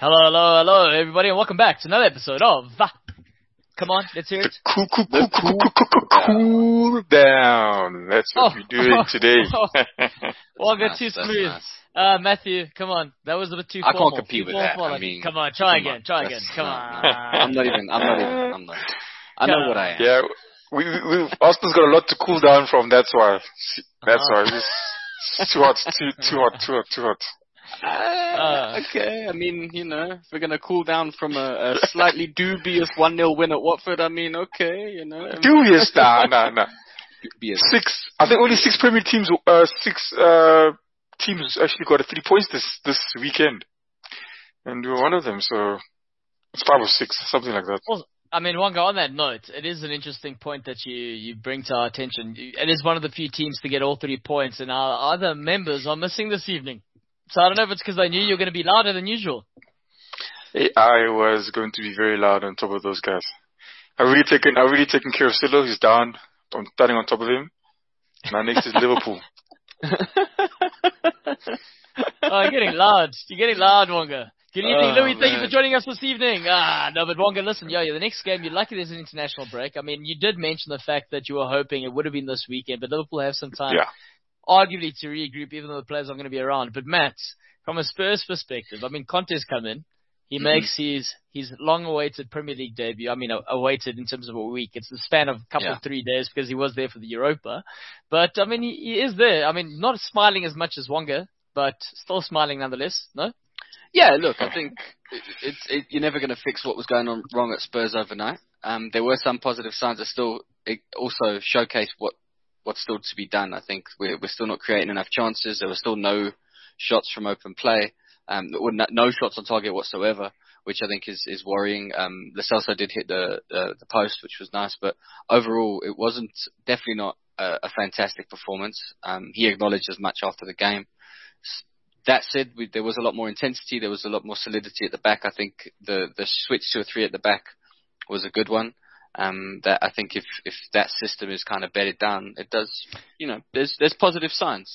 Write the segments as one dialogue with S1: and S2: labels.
S1: Hello, everybody, and welcome back to another episode of Come on, let's hear it.
S2: Cool down. That's what we're doing today.
S1: Wonga, too smooth.
S3: Nice.
S1: Matthew, come on. That was a bit too
S3: I
S1: formal.
S3: can't compete with that. I mean,
S1: come on, try again. Come on.
S3: I'm not even. I know what I am.
S2: Yeah, we Austin's got a lot to cool down from. That's why. It's too hot.
S3: Okay, I mean, if we're going to cool down from a slightly dubious 1-0 win at Watford, I mean, okay,
S2: Dubious? Nah.
S3: Dubious.
S2: I think only six Premier teams, teams actually got 3 points this weekend. And we were one of them, so it's 5 or 6, something like that.
S1: Well, I mean, Wonga, on that note, it is an interesting point that you bring to our attention. It is one of the few teams to get all 3 points, and our other members are missing this evening. So I don't know if it's because I knew you were going to be louder than usual.
S2: I was going to be very loud on top of those guys. I've really taken care of Silo. He's down. I'm standing on top of him. My next is Liverpool.
S1: Oh, you're getting loud, Wonga. Good evening, Louis. Thank you for joining us this evening. No, but Wonga, listen, the next game, you're lucky there's an international break. I mean, you did mention the fact that you were hoping it would have been this weekend, but Liverpool have some time.
S2: Yeah.
S1: Arguably to regroup, even though the players aren't going to be around. But Matt, from a Spurs perspective, I mean, Conte's come in. He makes his long-awaited Premier League debut. I mean, awaited in terms of a week. It's the span of a couple of 3 days because he was there for the Europa. But, I mean, he is there. I mean, not smiling as much as Wonga, but still smiling nonetheless, no?
S3: Yeah, look, I think you're never going to fix what was going on wrong at Spurs overnight. There were some positive signs that also showcase what's still to be done. I think we're still not creating enough chances. There were still no shots from open play, no shots on target whatsoever, which I think is worrying. Lo Celso did hit the post, which was nice, but overall it wasn't definitely not a fantastic performance. He acknowledged as much after the game. That said, there was a lot more intensity. There was a lot more solidity at the back. I think the switch to a 3 at the back was a good one. That I think if that system is kind of bedded down, it does, there's positive signs.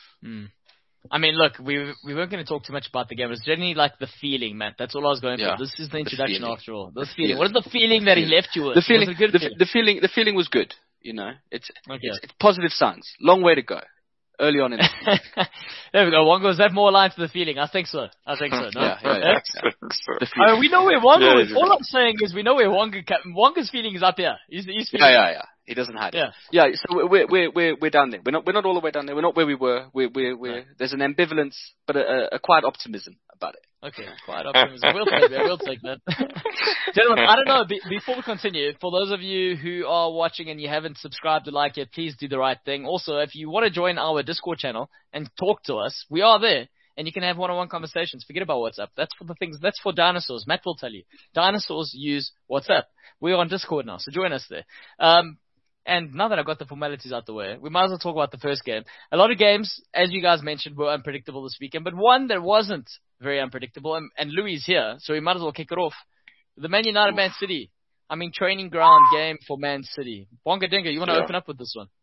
S1: I mean, look, we weren't going to talk too much about the game. It's generally like the feeling, Matt. That's all I was going for. This is the introduction after all. The feeling. What is the feeling that he left you with?
S3: The feeling was good. It's positive signs. Long way to go. Early on in the
S1: There we go. Wonga, is that more aligned to the feeling? I think so. No?
S3: Yeah.
S2: I think so.
S1: I mean, we know where Wonga is. All I'm saying is we know where Wonga's feeling is up here. He's feeling.
S3: Yeah. He doesn't hide it. Yeah. So we're down there. We're not all the way down there. We're not where we were. There's an ambivalence, but a quiet optimism about it.
S1: Okay, quiet optimism. We'll take that. Gentlemen, I don't know. Before we continue, for those of you who are watching and you haven't subscribed or liked yet, please do the right thing. Also, if you want to join our Discord channel and talk to us, we are there. And you can have one-on-one conversations. Forget about WhatsApp. That's for dinosaurs. Matt will tell you. Dinosaurs use WhatsApp. We're on Discord now, so join us there. And now that I've got the formalities out the way, we might as well talk about the first game. A lot of games, as you guys mentioned, were unpredictable this weekend, but one that wasn't very unpredictable, and Louis is here, so we might as well kick it off. The Man United Man City. I mean, training ground game for Man City. Bonga Denga, you want to open up with this one?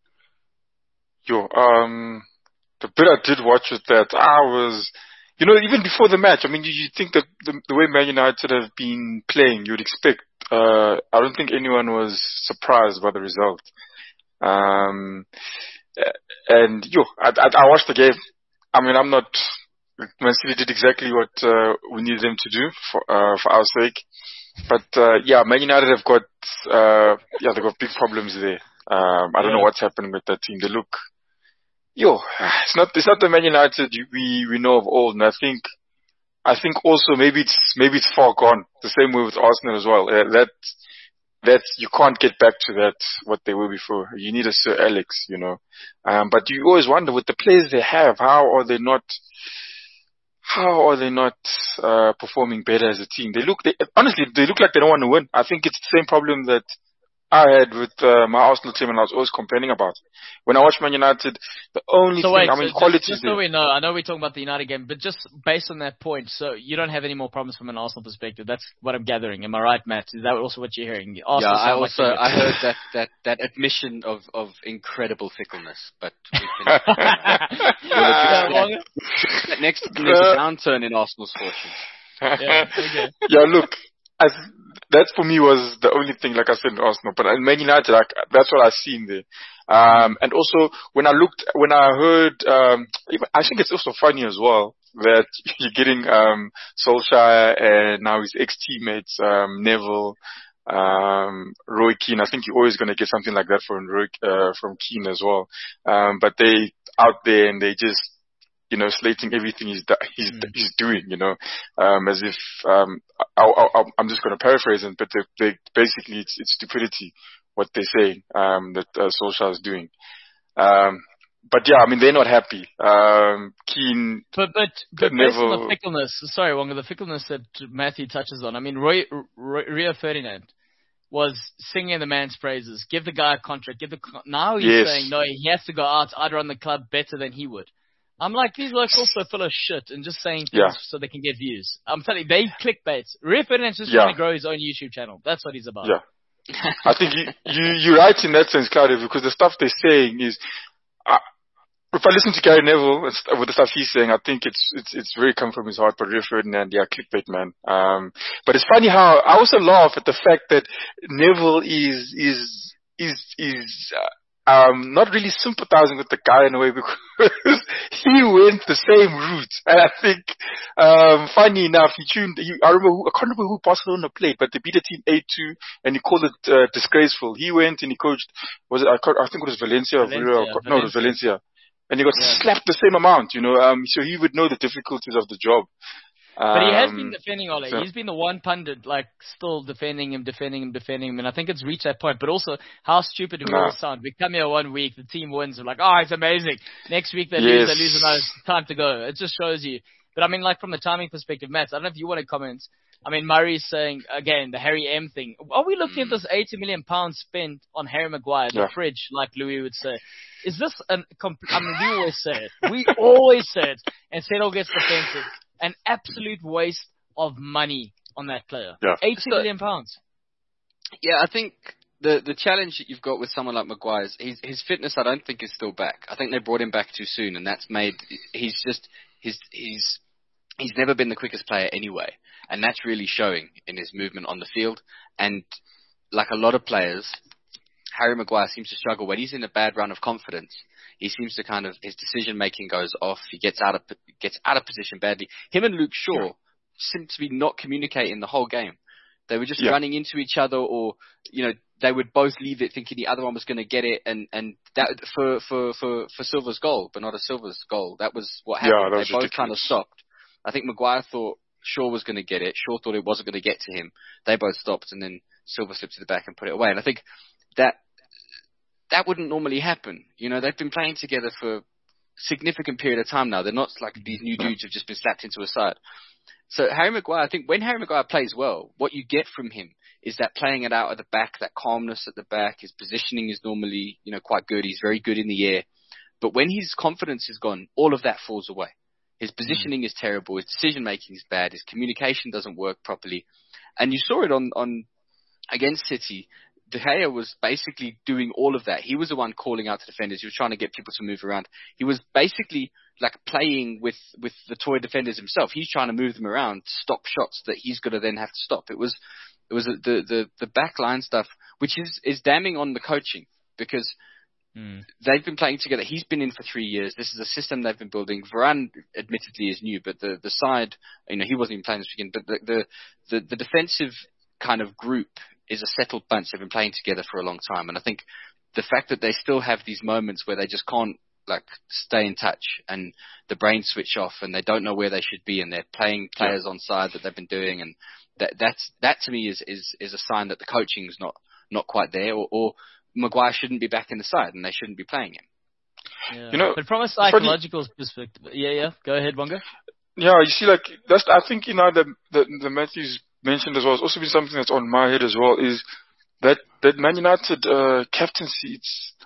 S2: The bit I did watch was that I was, even before the match, I mean, you think that the way Man United have been playing, you'd expect. I don't think anyone was surprised by the result. I watched the game. I mean, Man City did exactly what we needed them to do for our sake. But Man United have got they've got big problems there. I don't know what's happening with that team. They look it's not the Man United we know of old, and I think also maybe it's far gone. The same way with Arsenal as well. That you can't get back to that what they were before. You need a Sir Alex, But you always wonder with the players they have, how are they not performing better as a team? Honestly, they look like they don't want to win. I think it's the same problem that I had with my Arsenal team, and I was always complaining about. When I watch Man United, the only quality.
S1: Just so we know, I know we're talking about the United game, but just based on that point, so you don't have any more problems from an Arsenal perspective. That's what I'm gathering. Am I right, Matt? Is that also what you're hearing?
S3: I heard that admission of incredible fickleness, but next there's a downturn in Arsenal's fortunes.
S1: Yeah, okay.
S2: Yeah, look, that for me was the only thing, like I said, in Arsenal. But in Man United, like, that's what I've seen there. And also, when I heard, I think it's also funny as well that you're getting, Solskjaer and now his ex-teammates, Neville, Roy Keane. I think you're always going to get something like that from Keane as well. But they out there and they just, slating everything he's doing, as if, I'm just going to paraphrase it, but they basically it's stupidity what they're saying, that Solskjaer is doing. But yeah, I mean, they're not happy. Keane,
S1: But based on the fickleness, sorry, Wonga, the fickleness that Matthew touches on. I mean, Rio Ferdinand was singing the man's praises. Give the guy a contract. Now he's saying no, he has to go out. I'd run the club better than he would. I'm like, these blokes also full of shit and just saying things so they can get views. I'm telling you, they clickbait. Rio Ferdinand's just trying to grow his own YouTube channel. That's what he's about.
S2: Yeah. I think you're right in that sense, Claudio, because the stuff they're saying is, if I listen to Gary Neville with the stuff he's saying, I think it's very come from his heart. But Rio Ferdinand, clickbait, man. But it's funny how I also laugh at the fact that Neville is not really sympathizing with the guy in a way because he went the same route. And I think, funny enough, I can't remember who Barcelona played, but they beat a team 8-2 and he called it, disgraceful. He went and he coached, I think it was Valencia. No, it was Valencia. And he got slapped the same amount, so he would know the difficulties of the job.
S1: But he has been defending Ole. He's been the one pundit, still defending him. And I think it's reached that point. But also, how stupid do we all sound? We come here 1 week, the team wins. We're like, it's amazing. Next week they lose another time to go. It just shows you. But I mean, from the timing perspective, Matt, I don't know if you want to comment. I mean, Murray's saying, again, the Harry M thing. Are we looking at this £80 million spent on Harry Maguire, the fridge, like Louis would say? Is this we always say it. We always say it. And Settle gets defensive. An absolute waste of money on that player. Yeah. £80 million.
S3: Yeah, I think the challenge that you've got with someone like Maguire is his fitness. I don't think is still back. I think they brought him back too soon, and that's made he's never been the quickest player anyway, and that's really showing in his movement on the field. And like a lot of players, Harry Maguire seems to struggle when he's in a bad run of confidence. He seems to his decision making goes off. He gets out of position badly. Him and Luke Shaw seem to be not communicating the whole game. They were just running into each other, or they would both leave it thinking the other one was going to get it, and that for Silva's goal, but not a Silva's goal. That was what happened. They both kind of stopped. I think Maguire thought Shaw was going to get it. Shaw thought it wasn't going to get to him. They both stopped, and then Silva slipped to the back and put it away. And I think that wouldn't normally happen. They've been playing together for a significant period of time now. They're not like these new dudes who've just been slapped into a side. So Harry Maguire, I think when Harry Maguire plays well, what you get from him is that playing it out at the back, that calmness at the back. His positioning is normally, quite good. He's very good in the air. But when his confidence is gone, all of that falls away. His positioning is terrible. His decision making is bad. His communication doesn't work properly. And you saw it on against City. De Gea was basically doing all of that. He was the one calling out to defenders. He was trying to get people to move around. He was basically playing with the toy defenders himself. He's trying to move them around to stop shots that he's going to then have to stop. It was the back line stuff, which is damning on the coaching because they've been playing together. He's been in for 3 years. This is a system they've been building. Varane admittedly is new, but the side, he wasn't even playing this weekend. But the defensive kind of group is a settled bunch. They've been playing together for a long time. And I think the fact that they still have these moments where they just can't stay in touch and the brain switch off and they don't know where they should be and they're playing players on side that they've been doing. And that to me is a sign that the coaching is not quite there or Maguire shouldn't be back in the side and they shouldn't be playing him.
S1: Yeah. But from a psychological perspective, go ahead, Bonga.
S2: Yeah, you see, that's, I think, the Matthews mentioned as well, it's also been something that's on my head as well, is that Man United captaincy,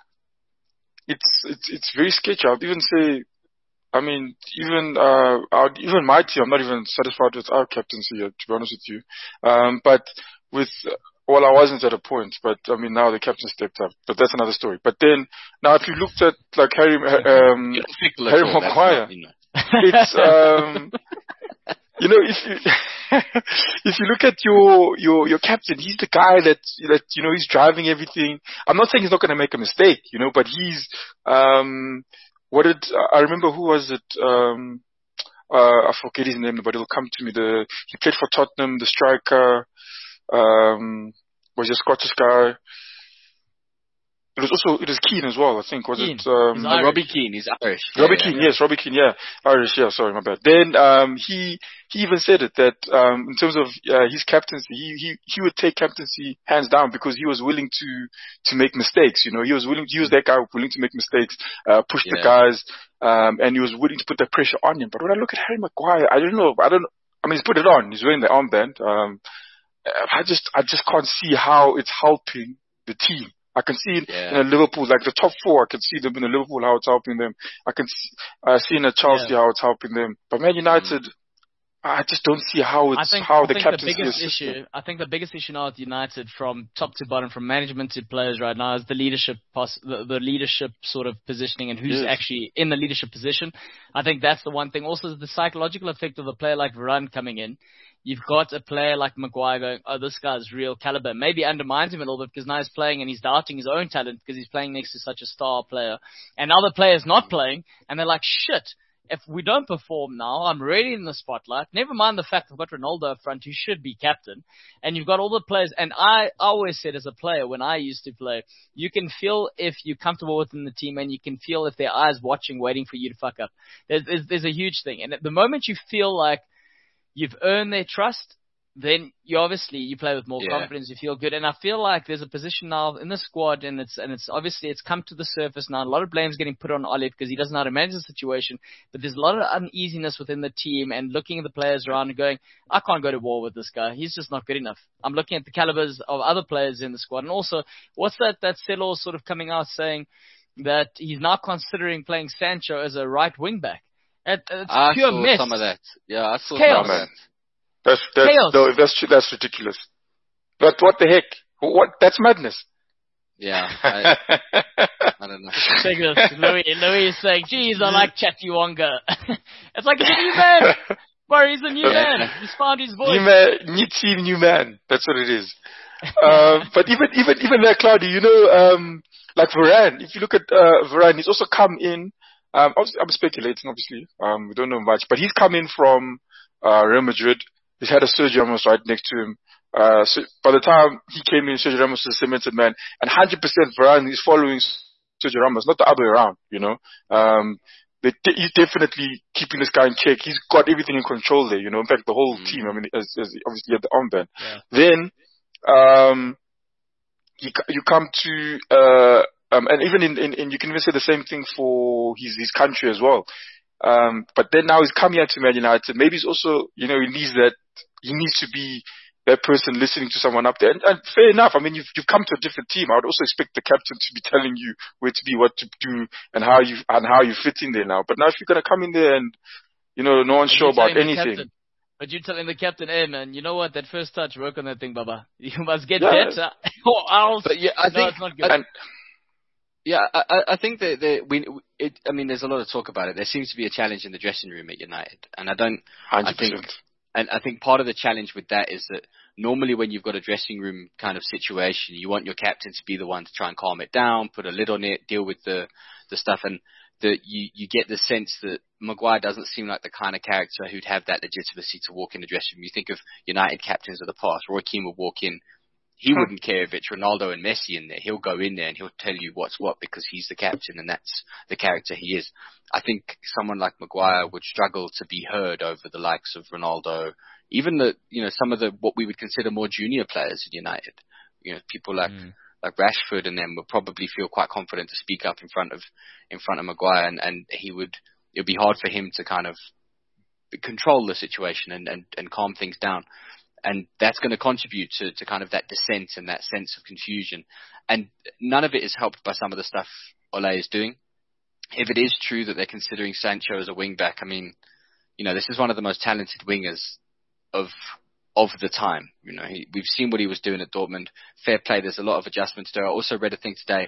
S2: it's very sketchy. I'd even say, even my team, I'm not even satisfied with our captaincy yet, to be honest with you. But I wasn't at a point, but now the captain stepped up. But that's another story. But then, now if you looked at Harry Maguire, it's You know, if you if you look at your captain, he's the guy that you know he's driving everything. I'm not saying he's not going to make a mistake, you know, but he's what did I remember? Who was it? I forget his name, but it'll come to me. He played for Tottenham, the striker. Was a Scottish guy. It was Keane as well, I think. Was
S1: Keane.
S2: it?
S3: Robbie Keane. He's Irish.
S2: Robbie Keane, yes, Robbie Keane, yeah. Irish, yeah, sorry, my bad. Then, he even said it that, in terms of, his captaincy, he would take captaincy hands down because he was willing to make mistakes, you know. He was that guy willing to make mistakes, push the guys, and he was willing to put the pressure on him. But when I look at Harry Maguire, I mean, he's put it on. He's wearing the armband. I just can't see how it's helping the team. I can see it in a Liverpool, like the top four, I can see them in a Liverpool, how it's helping them. I can see in a Chelsea how it's helping them. But Man United, I just don't see how the captaincy is.
S1: I think the biggest issue now with United from top to bottom, from management to players right now, is the leadership the leadership sort of positioning and who's actually in the leadership position. I think that's the one thing. Also, the psychological effect of a player like Varane coming in. You've got a player like Maguire going, oh, this guy's real caliber. Maybe undermines him a little bit because now he's playing and he's doubting his own talent because he's playing next to such a star player. And other players not playing, and they're like, shit, if we don't perform now, I'm really in the spotlight. Never mind the fact I've got Ronaldo up front who should be captain. And you've got all the players. And I always said as a player when I used to play, you can feel if you're comfortable within the team and you can feel if their eyes watching, waiting for you to fuck up. There's a huge thing. And at the moment you feel like you've earned their trust, then you play with more confidence, you feel good. And I feel like there's a position now in the squad and it's obviously it's come to the surface now. A lot of blame's getting put on Olive because he doesn't know how to manage the situation, but there's a lot of uneasiness within the team and looking at the players around and going, I can't go to war with this guy. He's just not good enough. I'm looking at the calibers of other players in the squad. And also, what's that Celo sort of coming out saying that he's now considering playing Sancho as a right wing back? It's pure mess.
S3: Some of that. Yeah, I saw
S1: Chaos.
S3: some of that.
S2: No, if that's true, that's ridiculous. But what the heck? That's madness.
S3: Yeah, I don't know.
S1: Take this. Louis is saying, geez, I like Chatuanga. It's like he's a new man. Bro, he's a new man. He's found his voice.
S2: New team, new man. That's what it is. But even there, Claudia, you know, like Varane, if you look at Varane, he's also come in. Obviously, I'm speculating, obviously. We don't know much, but he's come in from Real Madrid. He's had a Sergio Ramos right next to him. So by the time he came in, Sergio Ramos was a cemented man. And 100% Varane is following Sergio Ramos, not the other way around, you know. He's definitely keeping this guy in check. He's got everything in control there, you know. In fact, the whole team, I mean, as obviously at the armband.
S1: Yeah.
S2: Then, you come to, and even in you can even say the same thing for his country as well. But then now he's coming out to Man United. Maybe he's also, you know, he needs to be that person listening to someone up there. And fair enough. I mean, you've come to a different team. I would also expect the captain to be telling you where to be, what to do, and how you fit in there now. But now if you're gonna come in there and, you know, no one's sure about anything.
S1: But you're telling the captain, hey man, you know what? That first touch, work on that thing, Baba. You must get better, or else. But
S3: I think
S1: it's not good.
S3: I think I mean, there's a lot of talk about it. There seems to be a challenge in the dressing room at United, and
S2: 100%.
S3: I think part of the challenge with that is that normally when you've got a dressing room kind of situation, you want your captain to be the one to try and calm it down, put a lid on it, deal with the stuff, and you get the sense that Maguire doesn't seem like the kind of character who'd have that legitimacy to walk in the dressing room. You think of United captains of the past. Roy Keane would walk in. He wouldn't care if it's Ronaldo and Messi in there. He'll go in there and he'll tell you what's what because he's the captain and that's the character he is. I think someone like Maguire would struggle to be heard over the likes of Ronaldo, even some of the what we would consider more junior players in United. You know, people like Rashford and them would probably feel quite confident to speak up in front of Maguire, and it would be hard for him to kind of control the situation and calm things down. And that's going to contribute to kind of that dissent and that sense of confusion. And none of it is helped by some of the stuff Ole is doing. If it is true that they're considering Sancho as a wing-back, I mean, you know, this is one of the most talented wingers of the time. You know, we've seen what he was doing at Dortmund. Fair play, there's a lot of adjustments there. I also read a thing today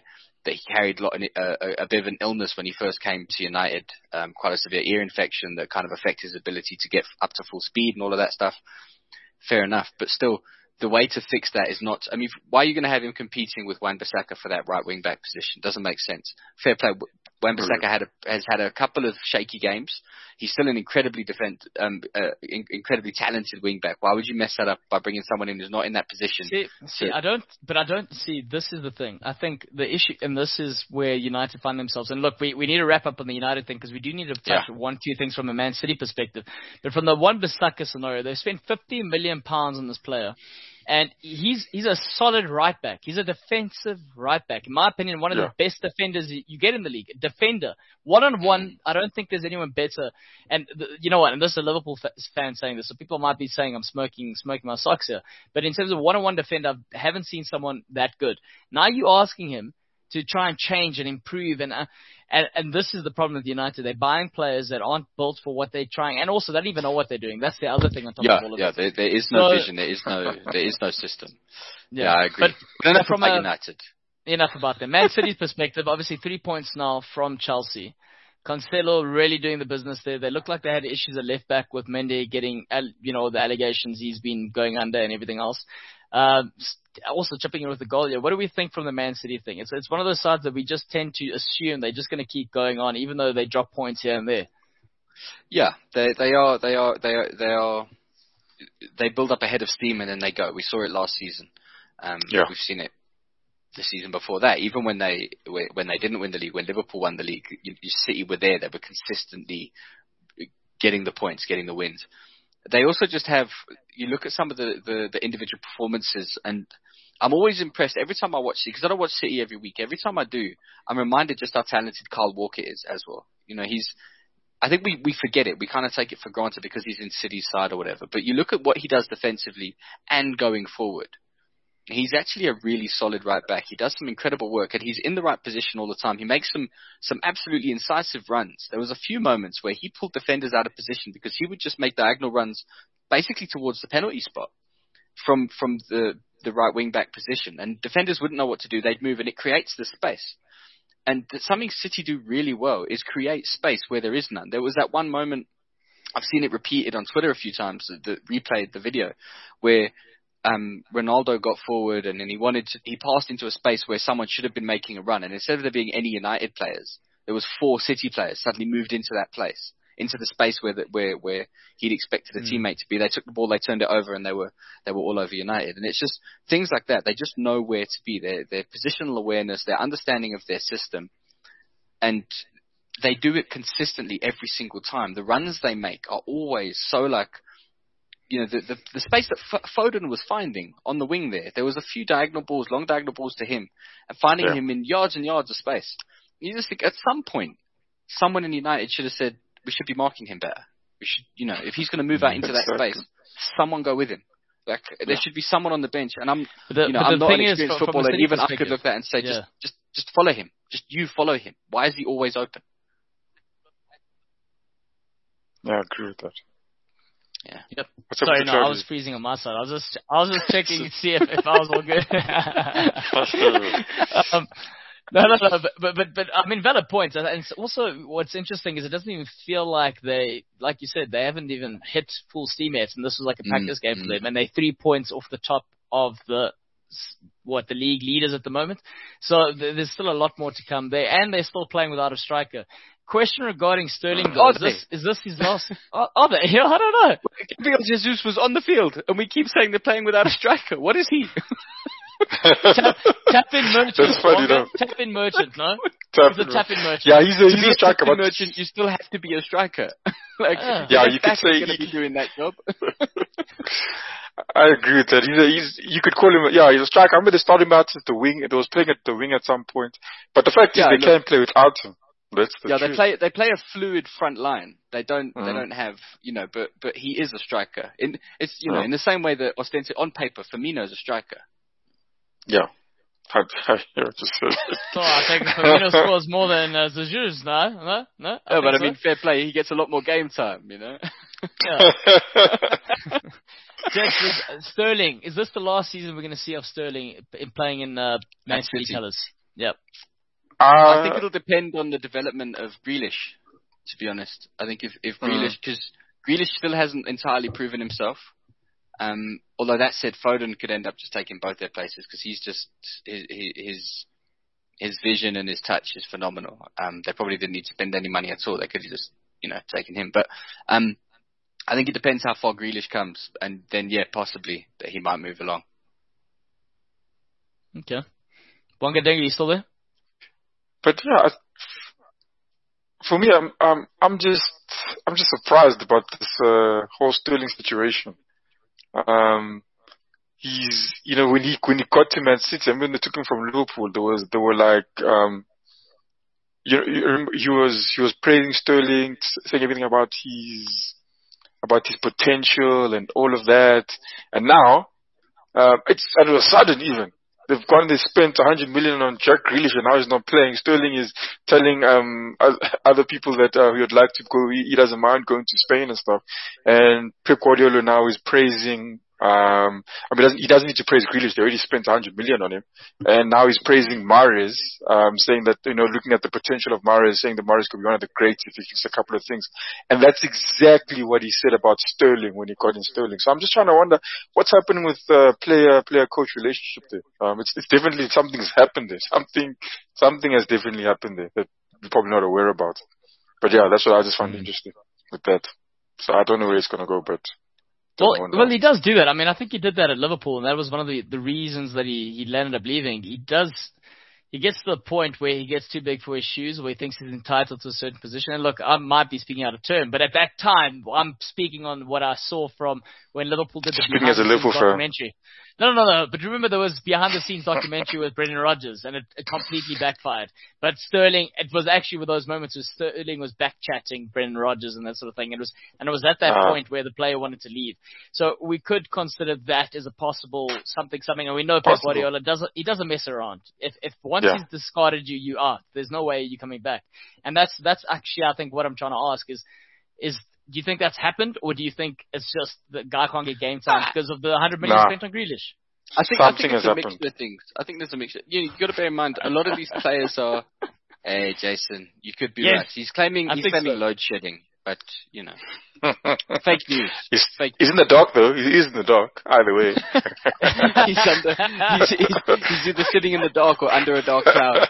S3: he carried a bit of an illness when he first came to United, quite a severe ear infection that kind of affected his ability to get up to full speed and all of that stuff. Fair enough, but still, the way to fix that is not. I mean, why are you going to have him competing with Wan-Bissaka for that right wing back position? Doesn't make sense. Fair play. Wan-Bissaka has had a couple of shaky games. He's still an incredibly incredibly talented wing back. Why would you mess that up by bringing someone in who's not in that position?
S1: I don't see. This is the thing. I think the issue, and this is where United find themselves. And look, we need to wrap up on the United thing because we do need to touch one, two things from a Man City perspective. But from the Wan-Bissaka scenario, they spent £50 million on this player. And he's a solid right back. He's a defensive right back. In my opinion, one of the best defenders you get in the league. Defender. One-on-one, I don't think there's anyone better. And you know what? And this is a Liverpool fan saying this, so people might be saying I'm smoking my socks here. But in terms of one-on-one defender, I haven't seen someone that good. Now you're asking him to try and change and improve, and this is the problem with United. They're buying players that aren't built for what they're trying, and also they don't even know what they're doing. That's the other thing on top of all of it.
S3: Yeah, there is no vision. There is no system. Yeah, I agree. But enough about United.
S1: Enough about them. Man City's perspective, obviously 3 points now from Chelsea. Cancelo really doing the business there. They look like they had issues at left back with Mendy getting, the allegations he's been going under and everything else. Also chipping in with the goal here. What do we think from the Man City thing? It's one of those sides that we just tend to assume they're just going to keep going on, even though they drop points here and there.
S3: Yeah, they build up a head of steam and then they go. We saw it last season. We've seen it the season before that. Even when they didn't win the league, when Liverpool won the league, City were there. They were consistently getting the points, getting the wins. They also just have, you look at some of the individual performances, and I'm always impressed every time I watch City, because I don't watch City every week. Every time I do, I'm reminded just how talented Kyle Walker is as well. I think we forget it. We kind of take it for granted because he's in City's side or whatever. But you look at what he does defensively and going forward. He's actually a really solid right back. He does some incredible work, and he's in the right position all the time. He makes some absolutely incisive runs. There was a few moments where he pulled defenders out of position because he would just make diagonal runs basically towards the penalty spot from the right wing back position. And defenders wouldn't know what to do. They'd move, and it creates the space. And something City do really well is create space where there is none. There was that one moment, I've seen it repeated on Twitter a few times, replayed the video, where Ronaldo got forward and then he passed into a space where someone should have been making a run, and instead of there being any United players, there was 4 City players suddenly moved into that place, into the space where he'd expected a teammate to be. They took the ball, they turned it over, and they were all over United. And it's just things like that. They just know where to be. Their positional awareness, their understanding of their system, and they do it consistently every single time. The runs they make are always so the space that Foden was finding on the wing there was a few long diagonal balls to him, and finding him in yards and yards of space. You just think at some point, someone in United should have said, we should be marking him better. We should, if he's going to move out into that space, someone go with him. There should be someone on the bench, and I'm not an experienced footballer, and even I could look at that and say, just follow him. Just you follow him. Why is he always open?
S2: Yeah, I agree with that.
S1: Yeah. Yep. Sorry, no, I was freezing on my side. I was just checking to see if I was all good. No, but I mean, valid points. And also, what's interesting is it doesn't even feel like like you said, they haven't even hit full steam yet, and this was like a practice game for them, and they're 3 points off the top of the league leaders at the moment. So there's still a lot more to come there, and they're still playing without a striker. Question regarding Sterling, though. Is this his last? Are they? Yeah, I don't know.
S3: Gabriel Jesus was on the field, and we keep saying they're playing without a striker. What is he?
S1: Tap-in Merchant.
S2: That's funny, though.
S1: Tap-in Merchant, no?
S2: He's
S1: a tap-in Merchant.
S2: Yeah, he's a striker.
S3: Tap-in Merchant, you still have to be a striker.
S2: You could say
S3: he's going to be doing that job.
S2: I agree with that. You could call him, he's a striker. I remember they started him out at the wing. It was playing at the wing at some point. But the fact is they can't play without him. That's the truth.
S3: They play a fluid front line. They don't have, but he is a striker. In the same way that ostensibly on paper Firmino's a striker.
S2: Yeah.
S1: I think Firmino scores more than Jesus, no?
S3: No, but I mean, fair play. He gets a lot more game time, Yeah.
S1: Sterling, is this the last season we're going to see of Sterling playing in Man City colours? Yep.
S3: I think it'll depend on the development of Grealish, to be honest. I think if Grealish, because Grealish still hasn't entirely proven himself. Although that said, Foden could end up just taking both their places because he's just his vision and his touch is phenomenal. They probably didn't need to spend any money at all. They could have just taken him. But I think it depends how far Grealish comes, and then possibly that he might move along.
S1: Okay, Bonga Dengue, you still there?
S2: But yeah, for me, I'm just surprised about this whole Sterling situation. He's when he got to Man City, and when they took him from Liverpool, they were like he was praising Sterling, saying everything about his potential and all of that, and now it's all of a sudden even. They've gone, they spent 100 million on Jack Grealish and now he's not playing. Sterling is telling other people that he would like to go, he doesn't mind going to Spain and stuff. And Pep Guardiola now is praising, he doesn't need to praise Grealish, they already spent 100 million on him. And now he's praising Mahrez, saying that, looking at the potential of Mahrez, saying that Mahrez could be one of the greats if he fixes a couple of things. And that's exactly what he said about Sterling when he got in Sterling. So I'm just trying to wonder what's happening with player-coach relationship there. It's definitely something's happened there. Something has definitely happened there that we're probably not aware about. But yeah, that's what I just found interesting with that. So I don't know where it's going to go, but...
S1: Well, he does do that. I mean, I think he did that at Liverpool, and that was one of the reasons that he ended up leaving. He gets to the point where he gets too big for his shoes, where he thinks he's entitled to a certain position. And look, I might be speaking out of turn, but at that time, I'm speaking on what I saw from when Liverpool did the behind-the-scenes documentary. No. But remember, there was behind-the-scenes documentary with Brendan Rodgers, and it completely backfired. But Sterling, it was actually with those moments where Sterling was back-chatting Brendan Rodgers and that sort of thing. It was at that point where the player wanted to leave. So we could consider that as a possible something. And we know Pep Guardiola doesn't mess around. If once he's discarded you, you are. There's no way you're coming back. And that's actually, I think, what I'm trying to ask is do you think that's happened, or do you think it's just the guy can't get game time because of the 100 million spent on Grealish?
S3: I think it's a mixture of things. I think there's a mixture. You've got to bear in mind, a lot of these players are... Hey, Jason, you could be right. He's claiming load shedding, but, fake news.
S2: He's in the dark, though. He is in the dark, either way.
S3: He's either sitting in the dark or under a dark cloud.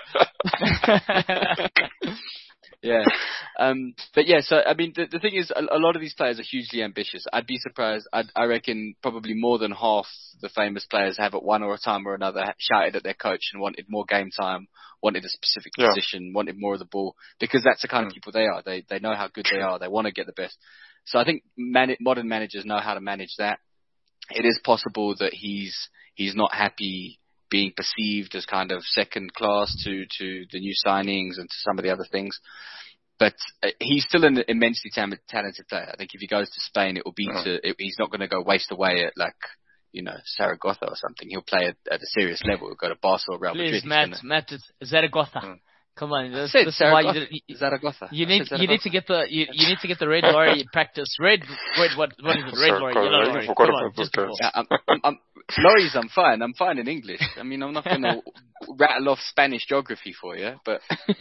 S3: Yeah. But yeah, so, I mean, the thing is, a lot of these players are hugely ambitious. I'd be surprised. I reckon probably more than half the famous players have at one or a time or another shouted at their coach and wanted more game time, wanted a specific position, wanted more of the ball, because that's the kind of people they are. They know how good they are. They want to get the best. So I think modern managers know how to manage that. It is possible that he's not happy being perceived as kind of second class to the new signings and to some of the other things. But he's still an immensely talented player. I think if he goes to Spain, it will be he's not going to go waste away at Zaragoza or something. He'll play at a serious level. He'll go to Barca or Real Madrid.
S1: Please, Matt, it's Zaragoza. Come on,
S3: this is why Zaragoza.
S1: You need to get the red lorry practice. What is it? Red lorry, yellow lorry. Come on, just
S3: lorries, I'm fine. I'm fine in English. I mean, I'm not going to rattle off Spanish geography for you, but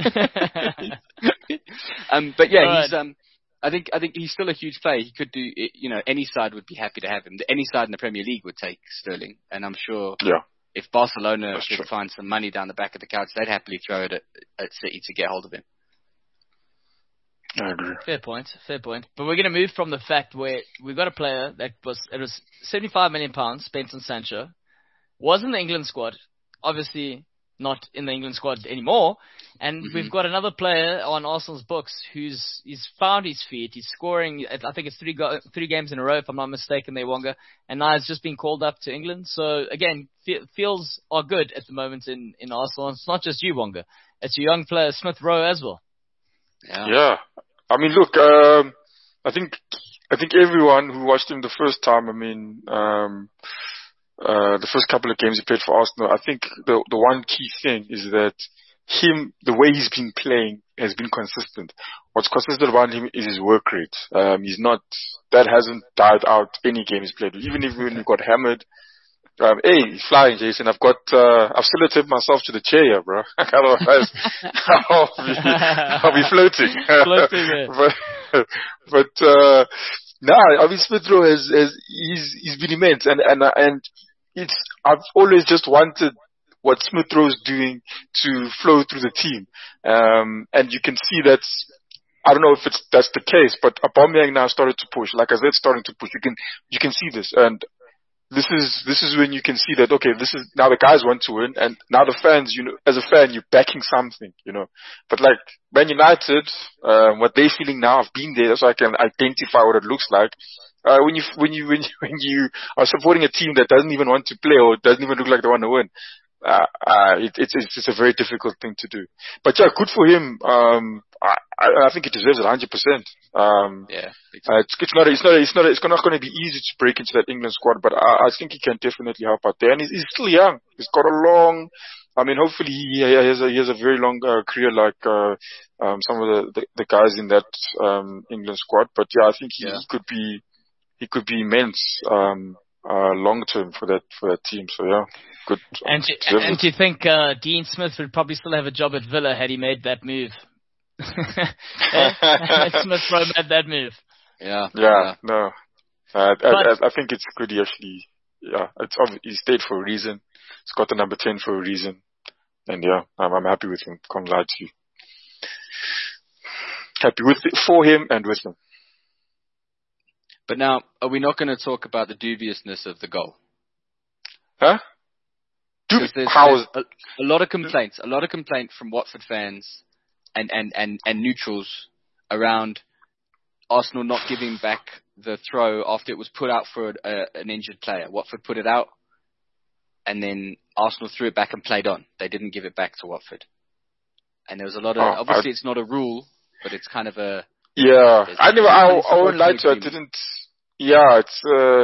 S3: but yeah, he's I think he's still a huge player. He could do any side would be happy to have him. Any side in the Premier League would take Sterling, and I'm sure.
S2: Yeah.
S3: If Barcelona could find some money down the back of the couch, they'd happily throw it at City to get hold of him.
S2: I agree.
S1: Fair point. But we're going to move from the fact where we've got a player that was 75 million pounds spent on Sancho, was in the England squad, obviously not in the England squad anymore, and we've got another player on Arsenal's books he's found his feet. He's scoring, I think it's three games in a row, if I'm not mistaken, there, Wonga, and now he's just been called up to England. So again, feels are good at the moment in Arsenal. And it's not just you, Wonga. It's your young player, Smith Rowe, as well.
S2: Yeah. I mean, look, I think everyone who watched him the first time, the first couple of games he played for Arsenal, I think the one key thing is that the way he's been playing has been consistent. What's consistent about him is his work rate. That hasn't died out any game he's played. Even when he got hammered, Hey, he's flying, Jason. I've sellotape myself to the chair here, bro. Otherwise, I'll be floating.
S1: Floating, yeah.
S2: but nah, I mean, Smith Rowe he's been immense, and I've always just wanted what Smith Rowe's doing to flow through the team. And you can see I don't know if that's the case, but Aubameyang now started to push. Like I said, starting to push. You can see this, and this is when you can see that, okay, this is now the guys want to win, and now the fans, as a fan, you're backing something, But like Man United, what they're feeling now, I've been there, so I can identify what it looks like. When you are supporting a team that doesn't even want to play or doesn't even look like they want to win, it's a very difficult thing to do. But yeah, good for him. I think he deserves it 100%.
S3: Yeah.
S2: It's not going to be easy to break into that England squad, but I think he can definitely help out there. And he's still young. He's got hopefully he has a very long career like some of the guys in that England squad. But yeah, I think he could be immense long term for that team. So yeah, good.
S1: And do you think Dean Smith would probably still have a job at Villa had he made that move? Smith Rowe made that move.
S3: Yeah.
S2: No. I think it's good. He actually, it's obvious he stayed for a reason. He's got the number 10 for a reason, and yeah, I'm happy with him. Can't lie to you. Happy for him and with him.
S3: But now, are we not going to talk about the dubiousness of the goal?
S2: Huh?
S3: There's a lot of complaints from Watford fans and neutrals around Arsenal not giving back the throw after it was put out for an injured player. Watford put it out, and then Arsenal threw it back and played on. They didn't give it back to Watford. And there was a lot of, obviously it's not a rule, but it's kind of a...
S2: Yeah, I won't lie to you, I didn't... Yeah, it's,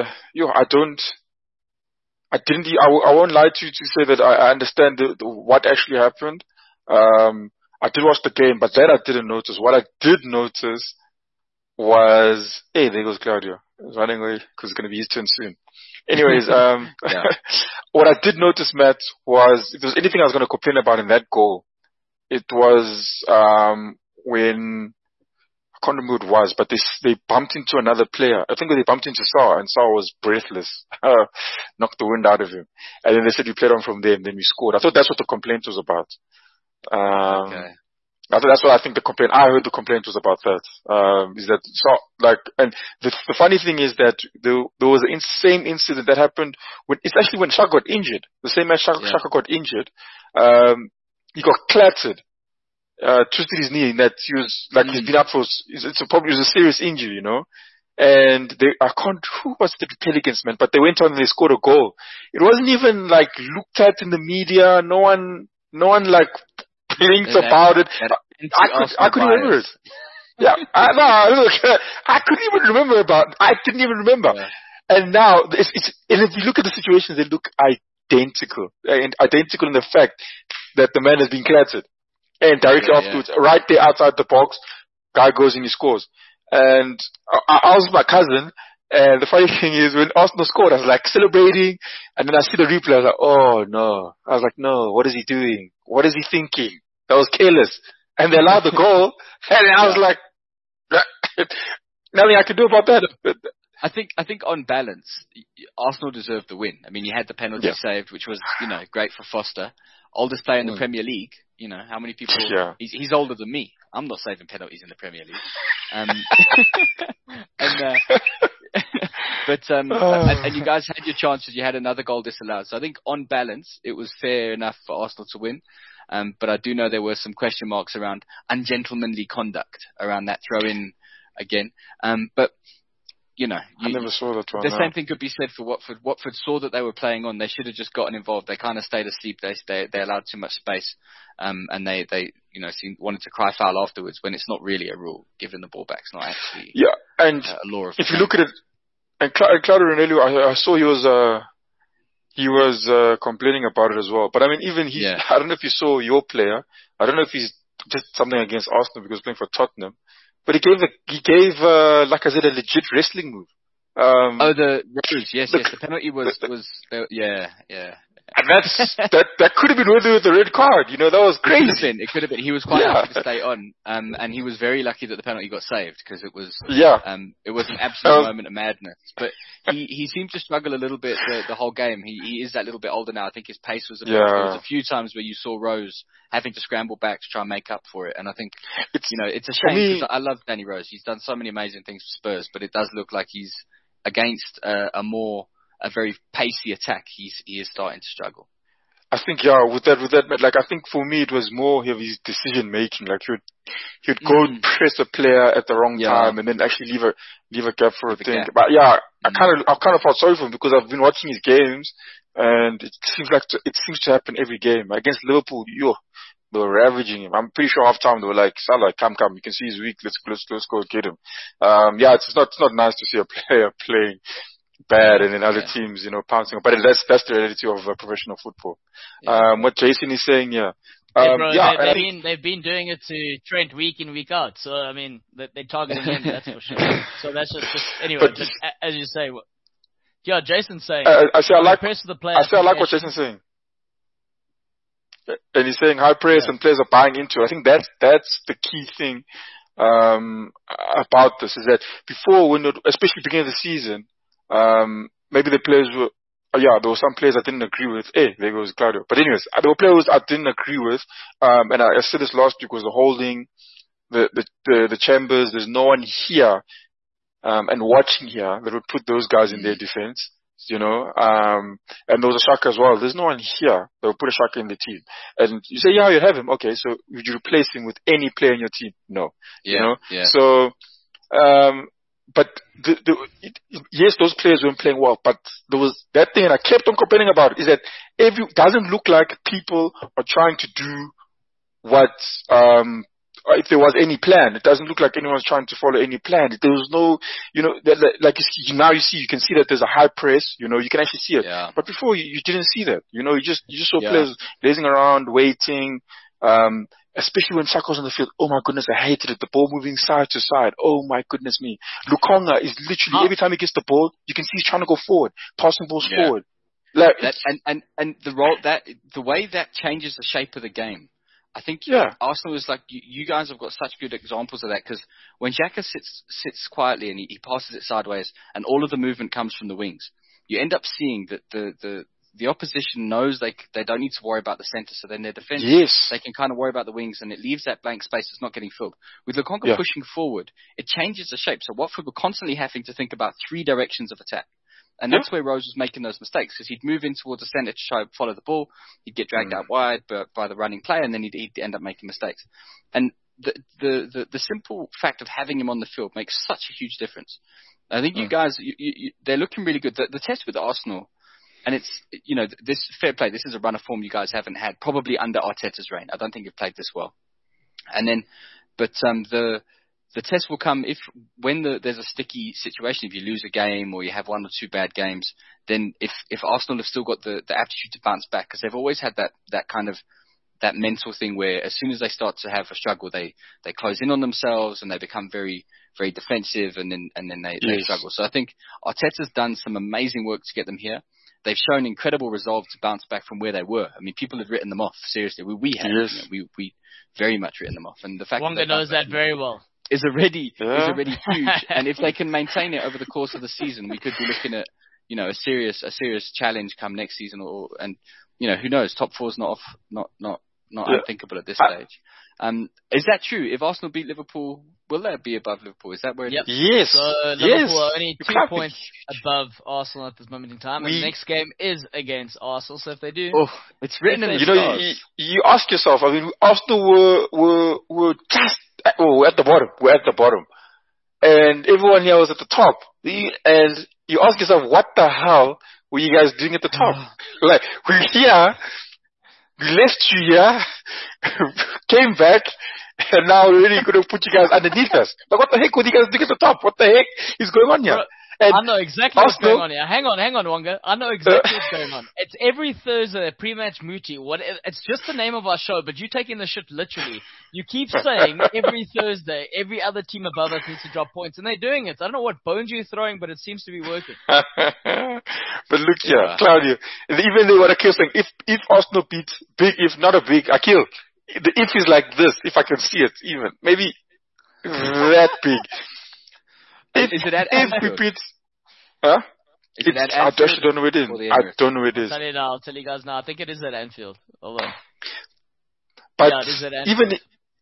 S2: I won't lie to you to say that I understand what actually happened. I did watch the game, but that I didn't notice. What I did notice was, hey, there goes Claudio. He's running away because it's going to be his turn soon. Anyways, what I did notice, Matt, was if there was anything I was going to complain about in that goal, it was when, I can't remember who it was, but they bumped into another player. I think they bumped into Saar, and Saar was breathless. Knocked the wind out of him. And then they said we played on from there, and then we scored. I thought that's what the complaint was about.
S3: Okay.
S2: That's what I think I heard the complaint was about that. Is that and the funny thing is that there was the same incident that happened it's actually when Shaka got injured. The same as Shaka got injured. He got clattered, twisted his knee, and that he was, he's been out for, it was a serious injury, And who was the Pelicans, man? But they went on and they scored a goal. It wasn't even looked at in the media. No one blinked about it. I couldn't remember it. Yeah, I couldn't even remember I didn't even remember. Yeah. And now, and if you look at the situations, they look identical. And identical in the fact that the man has been clattered. And directly afterwards, right there outside the box, guy goes and he scores. And I was with my cousin, and the funny thing is, when Arsenal scored, I was celebrating, and then I see the replay, I was like, oh no. I was like, no, what is he doing? What is he thinking? That was careless. And they allowed the goal, and I was like, nothing I could do about that.
S3: I think on balance, Arsenal deserved the win. I mean, he had the penalty saved, which was, great for Foster. Oldest player in the Premier League. How many people... Yeah. He's older than me. I'm not saving penalties in the Premier League. And you guys had your chances. You had another goal disallowed. So I think on balance, it was fair enough for Arsenal to win. But I do know there were some question marks around ungentlemanly conduct around that throw-in again. But,
S2: I never saw that one.
S3: The same thing could be said for Watford. Watford saw that they were playing on. They should have just gotten involved. They kind of stayed asleep. They allowed too much space. And they wanted to cry foul afterwards when it's not really a rule, given the ball back. It's not actually
S2: and
S3: a law of
S2: if you look at it, and Claudio Ranieri, I saw he was complaining about it as well. But I mean, even I don't know if you saw your player. I don't know if he's just something against Arsenal because he's playing for Tottenham. But he gave like I said, a legit wrestling move.
S3: The Rose, yes. The penalty was, yeah.
S2: And that could have been worthy with the red card. You know, that was crazy.
S3: It could have been. He was quite lucky to stay on. And he was very lucky that the penalty got saved because it was, it was an absolute moment of madness. But he seemed to struggle a little bit the whole game. He is that little bit older now. I think his pace was there was a few times where you saw Rose having to scramble back to try and make up for it. And I think, it's a shame because I love Danny Rose. He's done so many amazing things for Spurs, but it does look like he's against a very pacey attack. He is starting to struggle.
S2: I think, with that, like, I think for me it was more of his decision making. Like, he'd go press a player at the wrong time and then actually leave a gap for a thing. But I kind of felt sorry for him because I've been watching his games and it seems to happen every game. Against Liverpool, they were ravaging him. I'm pretty sure half time they were like, Salah, come, you can see he's weak. Let's go get him. It's not nice to see a player playing bad and then other teams, pouncing. But that's the reality of professional football. What Jason is saying,
S1: they've been doing it to Trent week in, week out. So I mean, they're targeting him. That's for sure. So that's just anyway. But as you say, Jason's saying.
S2: I like
S1: what
S2: Jason's saying. And he's saying high praise and players are buying into it. I think that's the key thing about this is that before, especially beginning of the season, maybe the players were, there were some players I didn't agree with. There goes Claudio. But anyways, there were players I didn't agree with. And I said this last week was the holding, the Chambers. There's no one here, and watching here that would put those guys in their defense. And there was a Shaka as well. There's no one here that would put a Shaka in the team. And you say, you have him. Okay, so would you replace him with any player in your team? No. So, but yes, those players weren't playing well, but there was that thing, and I kept on complaining about it, is that doesn't look like people are trying to do what, if there was any plan. It doesn't look like anyone's trying to follow any plan. There was no, now you can see that there's a high press, you can actually see it.
S3: Yeah.
S2: But before you didn't see that, you just saw players lazing around, waiting, especially when Saka was on the field. Oh my goodness, I hated it. The ball moving side to side. Oh my goodness me. Lukonga is literally, every time he gets the ball, you can see he's trying to go forward, passing balls forward. Like
S3: that, and the way that changes the shape of the game. I think Arsenal is like, you guys have got such good examples of that, because when Xhaka sits quietly and he passes it sideways and all of the movement comes from the wings, you end up seeing that the opposition knows they don't need to worry about the centre, so then their defence, they can kind of worry about the wings, and it leaves that blank space that's not getting filled. With Lukonga pushing forward, it changes the shape. So Watford were constantly having to think about three directions of attack. And that's where Rose was making those mistakes, because he'd move in towards the centre to try to follow the ball. He'd get dragged out wide by the running player, and then he'd end up making mistakes. And the simple fact of having him on the field makes such a huge difference. I think you guys, they're looking really good. The test with Arsenal, and it's, this fair play, this is a run of form you guys haven't had, probably under Arteta's reign. I don't think you've played this well. And then, but the test will come when there's a sticky situation. If you lose a game or you have one or two bad games, then if Arsenal have still got the aptitude to bounce back, because they've always had that kind of that mental thing where as soon as they start to have a struggle, they close in on themselves and they become very, very defensive, and then they struggle. So I think Arteta's done some amazing work to get them here. They've shown incredible resolve to bounce back from where they were. I mean, people had written them off. Seriously, we had. We very much written them off, and the fact
S1: Wonga knows that very well.
S3: Is already huge, and if they can maintain it over the course of the season, we could be looking at a serious challenge come next season, and who knows? Top four's not unthinkable at this stage. Is that true? If Arsenal beat Liverpool, will they be above Liverpool? Is that where it is?
S2: Yes.
S1: So Liverpool are only 2 points above Arsenal at this moment in time. And the next game is against Arsenal. So if they do,
S3: it's written in the stars.
S2: You ask yourself. I mean, Arsenal were just at the bottom. We're at the bottom, and everyone here was at the top. And you ask yourself, what the hell were you guys doing at the top? Like, we're here. We left you here, came back, and now we're really going to put you guys underneath us. Like, what the heck were you guys doing at the top? What the heck is going on here? And
S1: I know exactly what's
S2: Arsenal-
S1: going on here. Hang on, Wonga. I know exactly what's going on. It's every Thursday, pre-match mooty. It's just the name of our show, but you're taking the shit literally. You keep saying every Thursday, every other team above us needs to drop points, and they're doing it. I don't know what bones you're throwing, but it seems to be working.
S2: But look here,
S3: Yeah.
S2: Claudio. Even they what Akil saying, if Arsenal beats big, if not a big, Akil, the if is like this, if I can see it, even maybe that big.
S3: Is it at
S2: if we
S3: Anfield?
S2: beat, huh?
S3: Is it at
S2: I
S3: Anfield
S2: actually don't know where it is.
S3: or the
S2: I
S3: Emirates?
S2: don't know where it is.
S1: I'll tell you guys now. I think it is at Anfield. Hold on.
S2: But
S1: Yeah, it is at Anfield.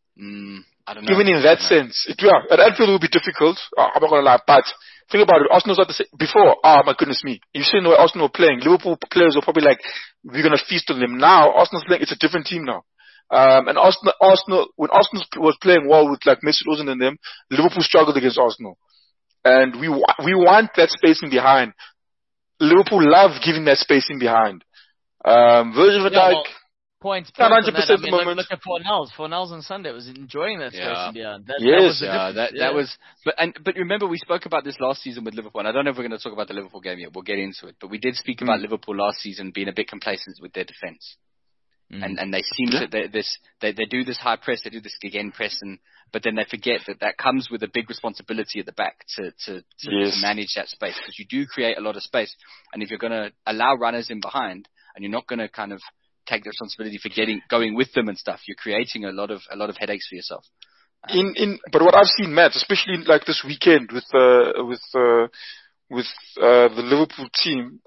S3: I don't know.
S2: even in that sense, at Anfield it will be difficult. I'm not gonna lie, but think about it. Arsenal's not the same. Before, my goodness me, you've seen the way Arsenal were playing. Liverpool players were probably like, we're gonna feast on them. Now Arsenal's playing. It's a different team now. And Arsenal, when Arsenal was playing well with like Mesut Ozil and them, Liverpool struggled against Arsenal, and we want that spacing behind. Liverpool love giving that spacing behind. Virgil van Dijk.
S1: Points.
S2: 100%
S1: On that. I
S2: at the
S1: mean,
S2: moment.
S1: Look at Fornals. Fornals on Sunday was enjoying that space behind. That
S2: Yes.
S1: was the
S3: Yeah,
S1: difference.
S3: that was. But remember, we spoke about this last season with Liverpool. And I don't know if we're going to talk about the Liverpool game yet. We'll get into it. But we did speak about Liverpool last season being a bit complacent with their defense. And they seem to they do this high press, they do this again press, but then they forget that comes with a big responsibility at the back to manage that space, because you do create a lot of space, and if you're going to allow runners in behind and you're not going to kind of take the responsibility for going with them and stuff, you're creating a lot of headaches for yourself.
S2: But what I've seen, Matt, especially like this weekend with the Liverpool team,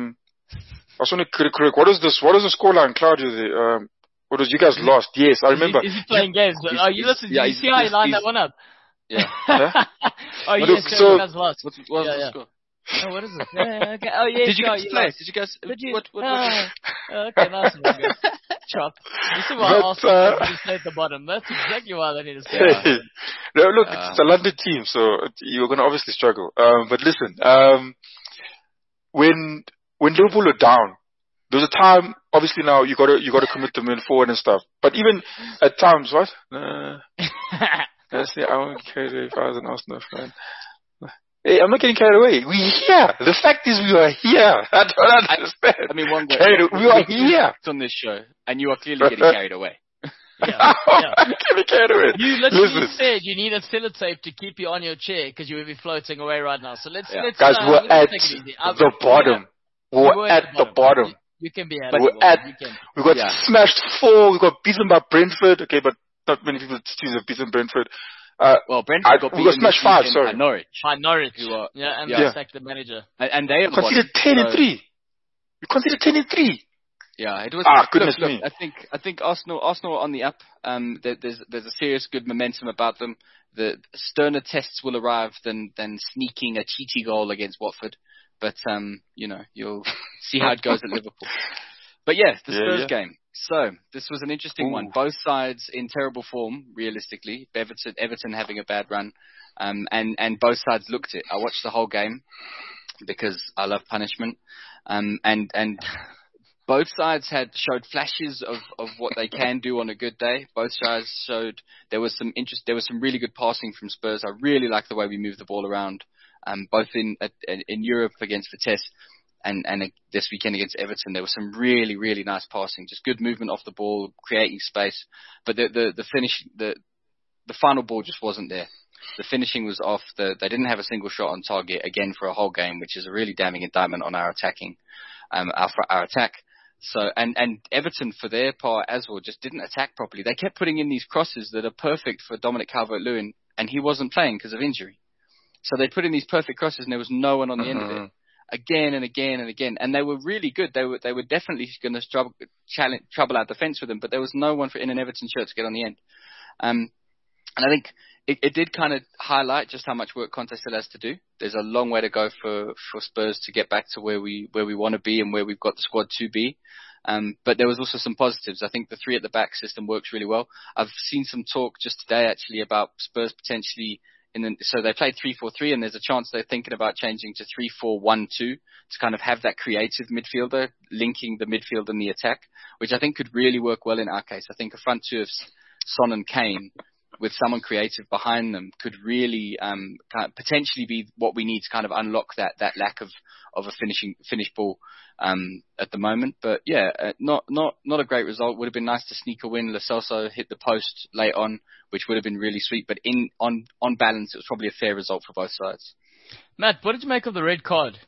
S2: I just want to correct. What is this? What is the scoreline, Claudio? What was you guys lost? Yes, I remember.
S1: Is he playing games? You listen. You see how he lined that one up?
S3: Yeah.
S1: Oh yes, you guys lost.
S3: What was the score?
S1: Oh, what is it? Yeah, okay. Oh yes.
S3: Did you guys play? Did you guys?
S1: Did you?
S3: What?
S1: Okay, nice one. Chop. You see why Arsenal need to stay at the bottom? That's exactly why they need to stay.
S2: No, look, it's a London team, so you're going to obviously struggle. But listen, when Liverpool are down, there's a time. Obviously now you got to commit to move forward and stuff. But even at times, what? Let's see. I won't get carried away if I was an Arsenal fan. Hey, I'm not getting carried away. We're here. The fact is, we are here. I don't understand.
S3: I mean, one way.
S2: We are here
S3: on this show, and you are clearly getting carried away.
S1: Yeah.
S2: I'm getting carried away.
S1: You literally said you need a sellotape to keep you on your chair because you would be floating away right now. So let's
S2: guys, we're at the bottom. We're at the bottom.
S1: You can be happy.
S2: We got smashed 4. We got beaten by Brentford. Okay, but not many people teams have beaten Brentford.
S3: Well, Brentford got beaten.
S2: We got smashed 5. Sorry,
S3: by Norwich.
S1: They sacked the manager.
S3: And they
S2: considered 10-3. We considered 10-3.
S3: Yeah, it was.
S2: Goodness me!
S3: I think Arsenal are on the up. There's a serious good momentum about them. The sterner tests will arrive than sneaking a cheaty goal against Watford. But you'll see how it goes at Liverpool. But yes, the Spurs game. So this was an interesting one. Both sides in terrible form, realistically. Everton having a bad run, and both sides looked it. I watched the whole game because I love punishment, and both sides showed flashes of what they can do on a good day. Both sides showed there was some really good passing from Spurs. I really like the way we moved the ball around, both in Europe against Vitesse and this weekend against Everton. There was some really, really nice passing, just good movement off the ball, creating space. But the finish, the final ball just wasn't there. The finishing was off. They didn't have a single shot on target again for a whole game, which is a really damning indictment on our attacking, our attack. So and Everton for their part as well just didn't attack properly. They kept putting in these crosses that are perfect for Dominic Calvert-Lewin, and he wasn't playing because of injury. So they put in these perfect crosses, and there was no one on the end of it. Again and again and again, and they were really good. They were definitely going to trouble our defence with them, but there was no one in an Everton shirt to get on the end. And I think it did kind of highlight just how much work Conte still has to do. There's a long way to go for Spurs to get back to where we want to be and where we've got the squad to be. But there was also some positives. I think the 3 at the back system works really well. I've seen some talk just today actually about Spurs potentially. So they played 3-4-3, and there's a chance they're thinking about changing to 3-4-1-2 to kind of have that creative midfielder linking the midfield and the attack, which I think could really work well in our case. I think a front 2 of Son and Kane with someone creative behind them could really kind of potentially be what we need to kind of unlock that lack of a finished ball at the moment. But yeah, not a great result. Would have been nice to sneak a win. Lo Celso hit the post late on, which would have been really sweet. But on balance, it was probably a fair result for both sides.
S1: Matt, what did you make of the red card?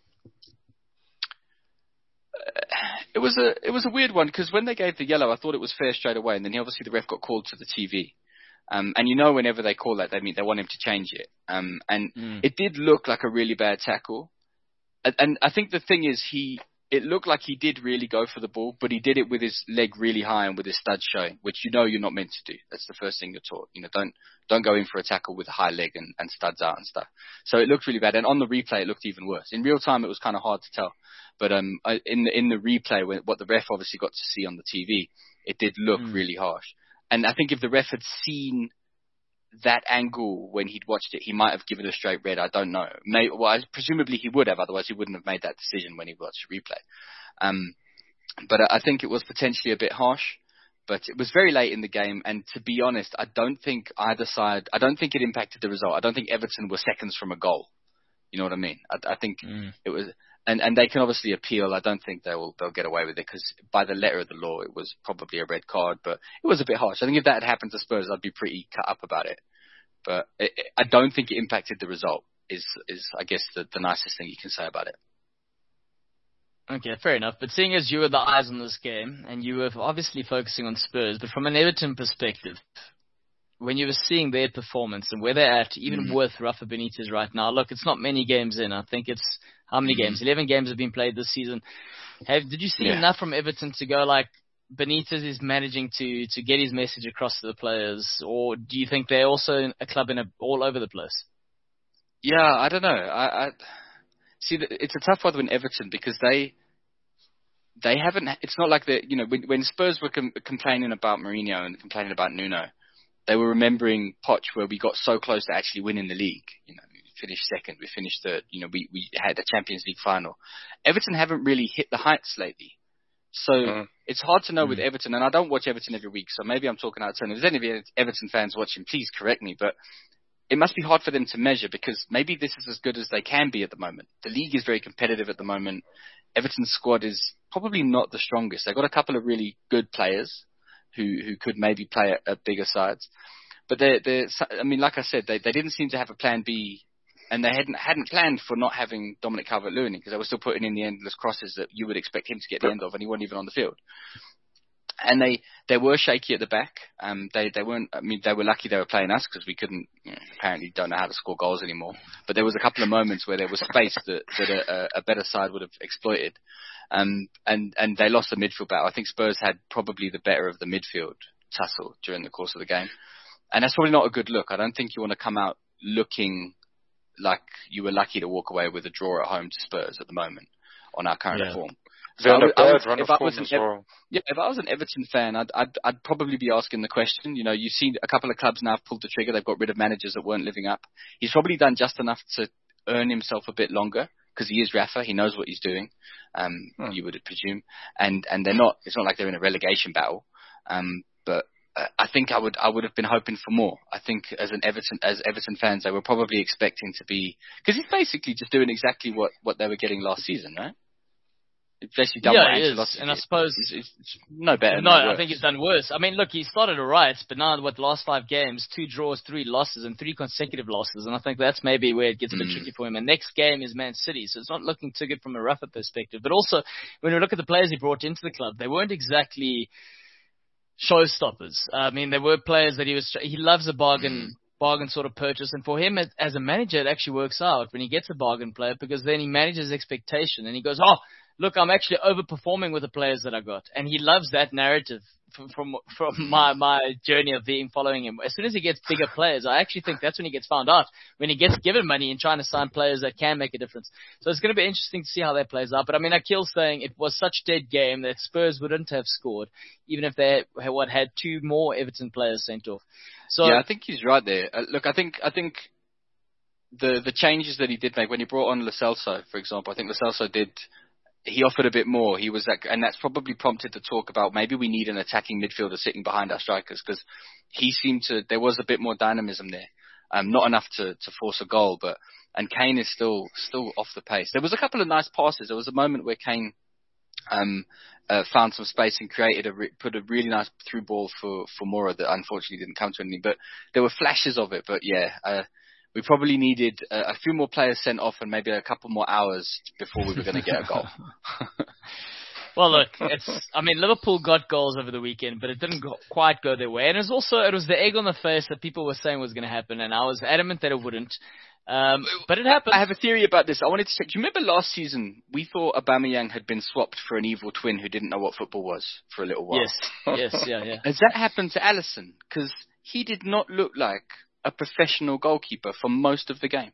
S3: It was a weird one, because when they gave the yellow, I thought it was fair straight away, and then obviously the ref got called to the TV. And whenever they call that, they want him to change it. It did look like a really bad tackle. And I think the thing is, it looked like he did really go for the ball, but he did it with his leg really high and with his studs showing, which you're not meant to do. That's the first thing you're taught. Don't go in for a tackle with a high leg and studs out and stuff. So it looked really bad. And on the replay, it looked even worse. In real time, it was kind of hard to tell. But in the replay, what the ref obviously got to see on the TV, it did look really harsh. And I think if the ref had seen that angle when he'd watched it, he might have given a straight red. I don't know. Presumably he would have, otherwise he wouldn't have made that decision when he watched the replay. But I think it was potentially a bit harsh, but it was very late in the game, and to be honest, I don't think either side, I don't think it impacted the result. I don't think Everton were seconds from a goal. You know what I mean? I think it was, and they can obviously appeal. I don't think they'll get away with it, because by the letter of the law, it was probably a red card, but it was a bit harsh. I think if that had happened to Spurs, I'd be pretty cut up about it. But I don't think it impacted the result, is I guess the nicest thing you can say about it.
S1: Okay, fair enough. But seeing as you were the eyes on this game, and you were obviously focusing on Spurs, but from an Everton perspective, when you were seeing their performance and where they're at, even with Rafa Benitez right now, look, it's not many games in. I think it's, how many games? 11 games have been played this season. Did you see enough from Everton to go like, Benitez is managing to get his message across to the players, or do you think they're also a club all over the place?
S3: Yeah, I don't know. I see. It's a tough one with Everton, because they haven't. It's not like when Spurs were complaining about Mourinho and complaining about Nuno, they were remembering Poch, where we got so close to actually winning the league. We finished second, we finished third. We had the Champions League final. Everton haven't really hit the heights lately. So it's hard to know with Everton, and I don't watch Everton every week, so maybe I'm talking out of turn. If there's any Everton fans watching, please correct me, but it must be hard for them to measure, because maybe this is as good as they can be at the moment. The league is very competitive at the moment. Everton's squad is probably not the strongest. They've got a couple of really good players who could maybe play at bigger sides. But like I said, they didn't seem to have a plan B, and they hadn't planned for not having Dominic Calvert-Lewin, because they were still putting in the endless crosses that you would expect him to get the end of, and he wasn't even on the field. And they were shaky at the back. They weren't. I mean, they were lucky they were playing us, because we couldn't. Apparently, don't know how to score goals anymore. But there was a couple of moments where there was space that a better side would have exploited. And they lost the midfield battle. I think Spurs had probably the better of the midfield tussle during the course of the game, and that's probably not a good look. I don't think you want to come out looking like you were lucky to walk away with a draw at home to Spurs at the moment on our current form.
S2: So if I
S3: was an Everton fan, I'd probably be asking the question. You see a couple of clubs now have pulled the trigger. They've got rid of managers that weren't living up. He's probably done just enough to earn himself a bit longer, because he is Rafa. He knows what he's doing. You would presume, and they're not. It's not like they're in a relegation battle. But I think I would have been hoping for more. I think as Everton fans, they were probably expecting to be, because he's basically just doing exactly what they were getting last season, right? It's basically done what Ancelotti did.
S1: And I suppose
S3: it's no better.
S1: No, I think he's done worse. I mean, look, he started alright, but now the last 5 games, 2 draws, 3 losses, and 3 consecutive losses, and I think that's maybe where it gets a bit tricky for him. And next game is Man City, so it's not looking too good from a Rafa perspective. But also, when we look at the players he brought into the club, they weren't exactly showstoppers. I mean, there were players that he loves a bargain sort of purchase, and for him as a manager, it actually works out when he gets a bargain player, because then he manages expectation and he goes, look, I'm actually overperforming with the players that I got. And he loves that narrative from my journey of following him. As soon as he gets bigger players, I actually think that's when he gets found out, when he gets given money and trying to sign players that can make a difference. So it's going to be interesting to see how that plays out. But I mean, Akil's saying it was such a dead game that Spurs wouldn't have scored, even if they had 2 more Everton players sent off. So
S3: yeah, I think he's right there. Look, I think the changes that he did make when he brought on Lo Celso, for example, I think Lo Celso did he offered a bit more. He was like, and that's probably prompted the talk about maybe we need an attacking midfielder sitting behind our strikers, because there was a bit more dynamism there. Not enough to force a goal, and Kane is still off the pace. There was a couple of nice passes. There was a moment where Kane found some space and put a really nice through ball for Moura that unfortunately didn't come to anything. But there were flashes of it. But yeah, we probably needed a few more players sent off and maybe a couple more hours before we were going to get a goal.
S1: Well, look, Liverpool got goals over the weekend, but it didn't quite go their way. And it was the egg on the face that people were saying was going to happen, and I was adamant that it wouldn't. But it happened.
S3: I have a theory about this. I wanted to check. Do you remember last season we thought Aubameyang had been swapped for an evil twin who didn't know what football was for a little while?
S1: Yes, yeah.
S3: Has that happened to Alisson? Because he did not look like a professional goalkeeper for most of the game.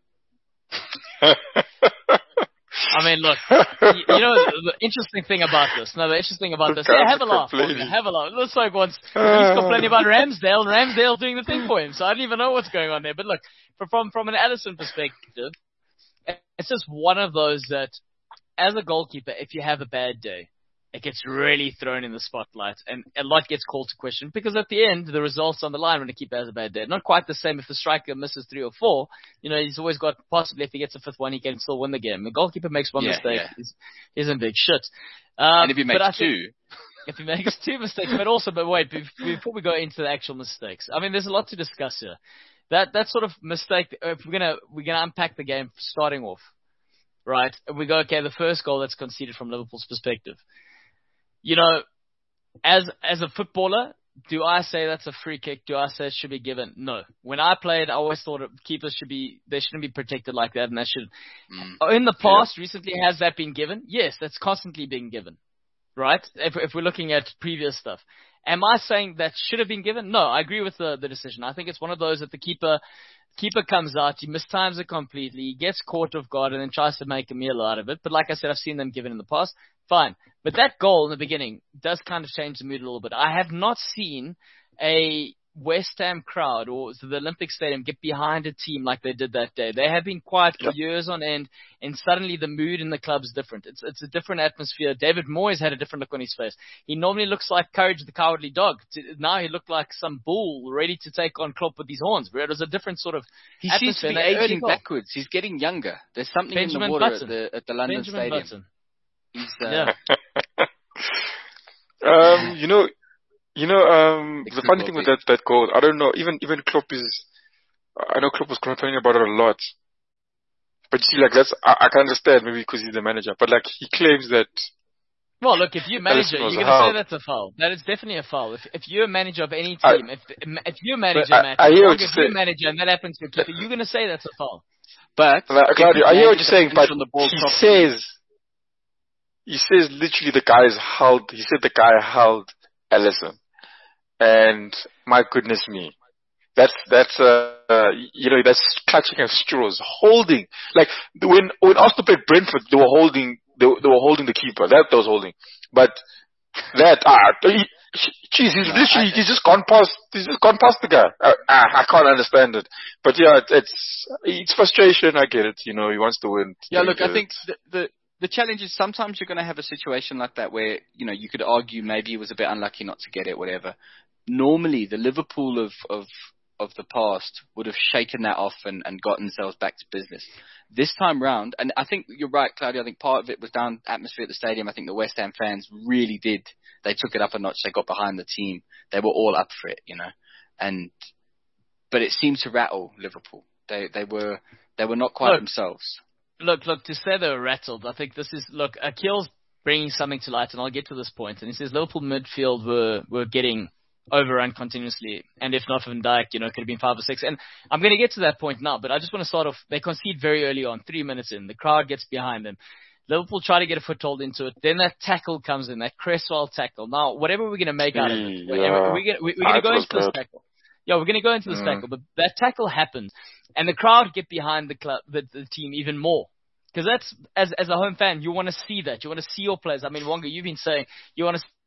S1: Look, the interesting thing about this. Yeah, have a laugh. Looks like once he's complaining about Ramsdale doing the thing for him. So I don't even know what's going on there. But look, from an Alisson perspective, it's just one of those that, as a goalkeeper, if you have a bad day, it gets really thrown in the spotlight, and a lot gets called to question, because at the end, the result's on the line when the keeper has a bad day. Not quite the same if the striker misses 3 or 4. He's always got, possibly if he gets a 5th one, he can still win the game. The goalkeeper makes one mistake, he's in big shit.
S3: And if he makes 2.
S1: If he makes 2 mistakes, but wait, before we go into the actual mistakes, there's a lot to discuss here. That sort of mistake, if we're gonna unpack the game starting off, right? We go, okay, the first goal that's conceded from Liverpool's perspective. As a footballer, do I say that's a free kick? Do I say it should be given? No. When I played, I always thought keepers they shouldn't be protected like that, and that should. In the past, recently, has that been given? Yes, that's constantly being given, right? If we're looking at previous stuff. Am I saying that should have been given? No, I agree with the decision. I think it's one of those that the keeper comes out, he mistimes it completely, he gets caught off guard and then tries to make a meal out of it. But like I said, I've seen them given in the past. Fine. But that goal in the beginning does kind of change the mood a little bit. I have not seen a West Ham crowd or the Olympic Stadium get behind a team like they did that day. They have been quiet for years on end, and suddenly the mood in the club's different. It's a different atmosphere. David Moyes had a different look on his face. He normally looks like Courage the Cowardly Dog. Now he looked like some bull ready to take on Klopp with his horns. It was a different sort of
S3: He seems to be aging backwards. He's getting younger. There's something
S1: Benjamin
S3: in the water
S1: Button.
S3: at the London
S1: Benjamin
S3: Stadium.
S1: Button.
S3: He's,
S2: the funny thing with that goal, I don't know, even Klopp I know Klopp was complaining about it a lot. But you see, I can understand, maybe because he's the manager, but he claims that.
S1: Well, look, if you're a manager, you're going to say that's a foul. That is definitely a foul. If you're a manager of any team, if you're a manager, Matt, if you're a manager and that happens to your keeper, you're going to say that's a foul.
S3: But
S2: Claudio, I hear what you're saying, but he says literally the guy held Alisson. And my goodness me, that's clutching at straws, holding. When Arsenal played Brentford, they were holding the keeper. That was holding. But he's just gone past the guy. I can't understand it. But yeah, it's frustration. I get it. He wants to win.
S3: Yeah, look, I think the challenge is sometimes you're going to have a situation like that where, you could argue maybe he was a bit unlucky not to get it, whatever. Normally, the Liverpool of the past would have shaken that off and gotten themselves back to business. This time round, and I think you're right, Claudio, I think part of it was down atmosphere at the stadium. I think the West Ham fans really did. They took it up a notch. They got behind the team. They were all up for it, but it seemed to rattle Liverpool. They were not quite themselves.
S1: Look, to say they were rattled, I think this is, Akil's bringing something to light, and I'll get to this point. And he says Liverpool midfield were getting overrun continuously, and if not for Van Dijk, could have been 5 or 6. And I'm going to get to that point now, but I just want to start off. They concede very early on, 3 minutes in. The crowd gets behind them. Liverpool try to get a foothold into it. Then that tackle comes in, that Cresswell tackle. Now, whatever we're going to make out of it, we're going to go into this tackle. Yeah, we're going to go into this tackle, but that tackle happens, and the crowd get behind the team even more. Because that's, as a home fan, you want to see that. You want to see your players. Wonga, you've been saying you want to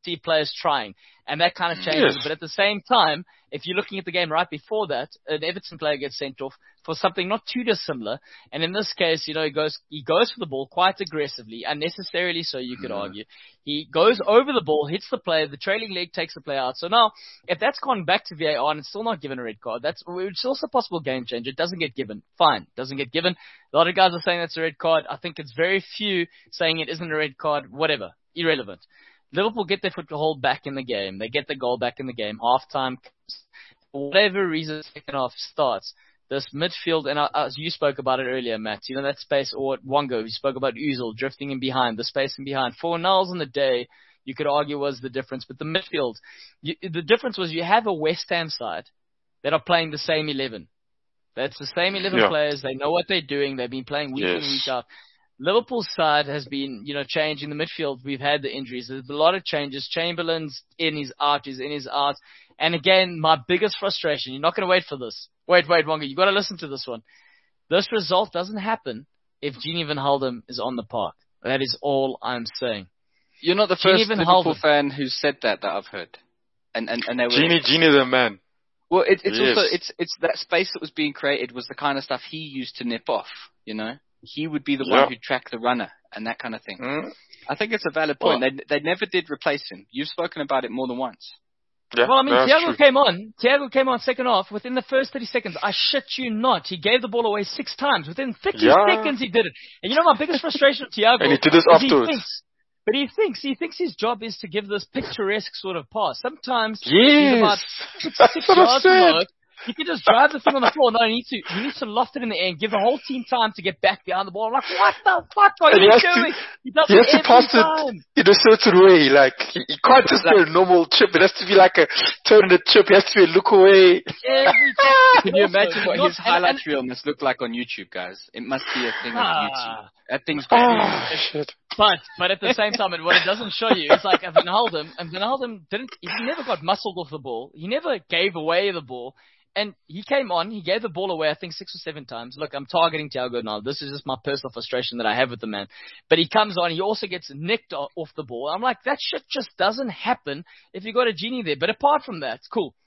S1: quality players trying. And that kind of changes.
S2: Yes.
S1: But at the same time, if you're looking at the game right before that, an Everton player gets sent off for something not too dissimilar. And in this case, he goes for the ball quite aggressively, unnecessarily so, you could argue. He goes over the ball, hits the player, the trailing leg takes the player out. So now, if that's gone back to VAR and it's still not given a red card, it's also a possible game changer. It doesn't get given. Fine. Doesn't get given. A lot of guys are saying that's a red card. I think it's very few saying it isn't a red card. Whatever. Irrelevant. Liverpool get their foothold back in the game. They get the goal back in the game. Half-time, for whatever reason, second half starts. This midfield, and as you spoke about it earlier, Matt, that space, or Wongo, you spoke about Ozil drifting in behind, the space in behind. 4-0 on the day, you could argue was the difference. But the midfield, the difference was you have a West Ham side that are playing the same 11. That's the same 11 players. They know what they're doing. They've been playing week in, week out. Liverpool's side has been, changing the midfield. We've had the injuries. There's a lot of changes. Chamberlain's in, he's out, he's in, he's out. And again, my biggest frustration, you're not going to wait for this. Wait, Wonga, you got to listen to this one. This result doesn't happen if Gini van Haldum is on the park. That is all I'm saying.
S3: You're not the first Liverpool fan who said that I've heard. And they were
S2: Gini the man.
S3: Well, it's also that space that was being created was the kind of stuff he used to nip off, He would be the one who'd track the runner and that kind of thing. I think it's a valid point. They never did replace him. You've spoken about it more than once.
S2: Yeah,
S1: well, I mean, Thiago came on second half. Within the first 30 seconds, I shit you not, he gave the ball away 6 times. Within 30 seconds, he did it. And my biggest frustration with Thiago
S2: and he did this afterwards.
S1: He thinks his job is to give this picturesque sort of pass. Sometimes he's about 6 yards low. You can just drive the thing on the floor. No, he needs to loft it in the air and give the whole team time to get back behind the ball. I'm like, what the fuck are you doing? He does it every time.
S2: In a certain way. Like, he can't just do a normal chip. It has to be like a turn the chip. It has to be a look away.
S3: Every time. Can you imagine what his highlight reel must look like on YouTube, guys? It must be a thing on YouTube. That thing's
S2: shit.
S1: But at the same time, what it doesn't show you is like Van Haldum he never got muscled off the ball. He never gave away the ball. And he came on, he gave the ball away, I think 6 or 7 times. Look, I'm targeting Thiago now. This is just my personal frustration that I have with the man. But he comes on, he also gets nicked off the ball. I'm like, that shit just doesn't happen if you got a Gini there. But apart from that, it's cool.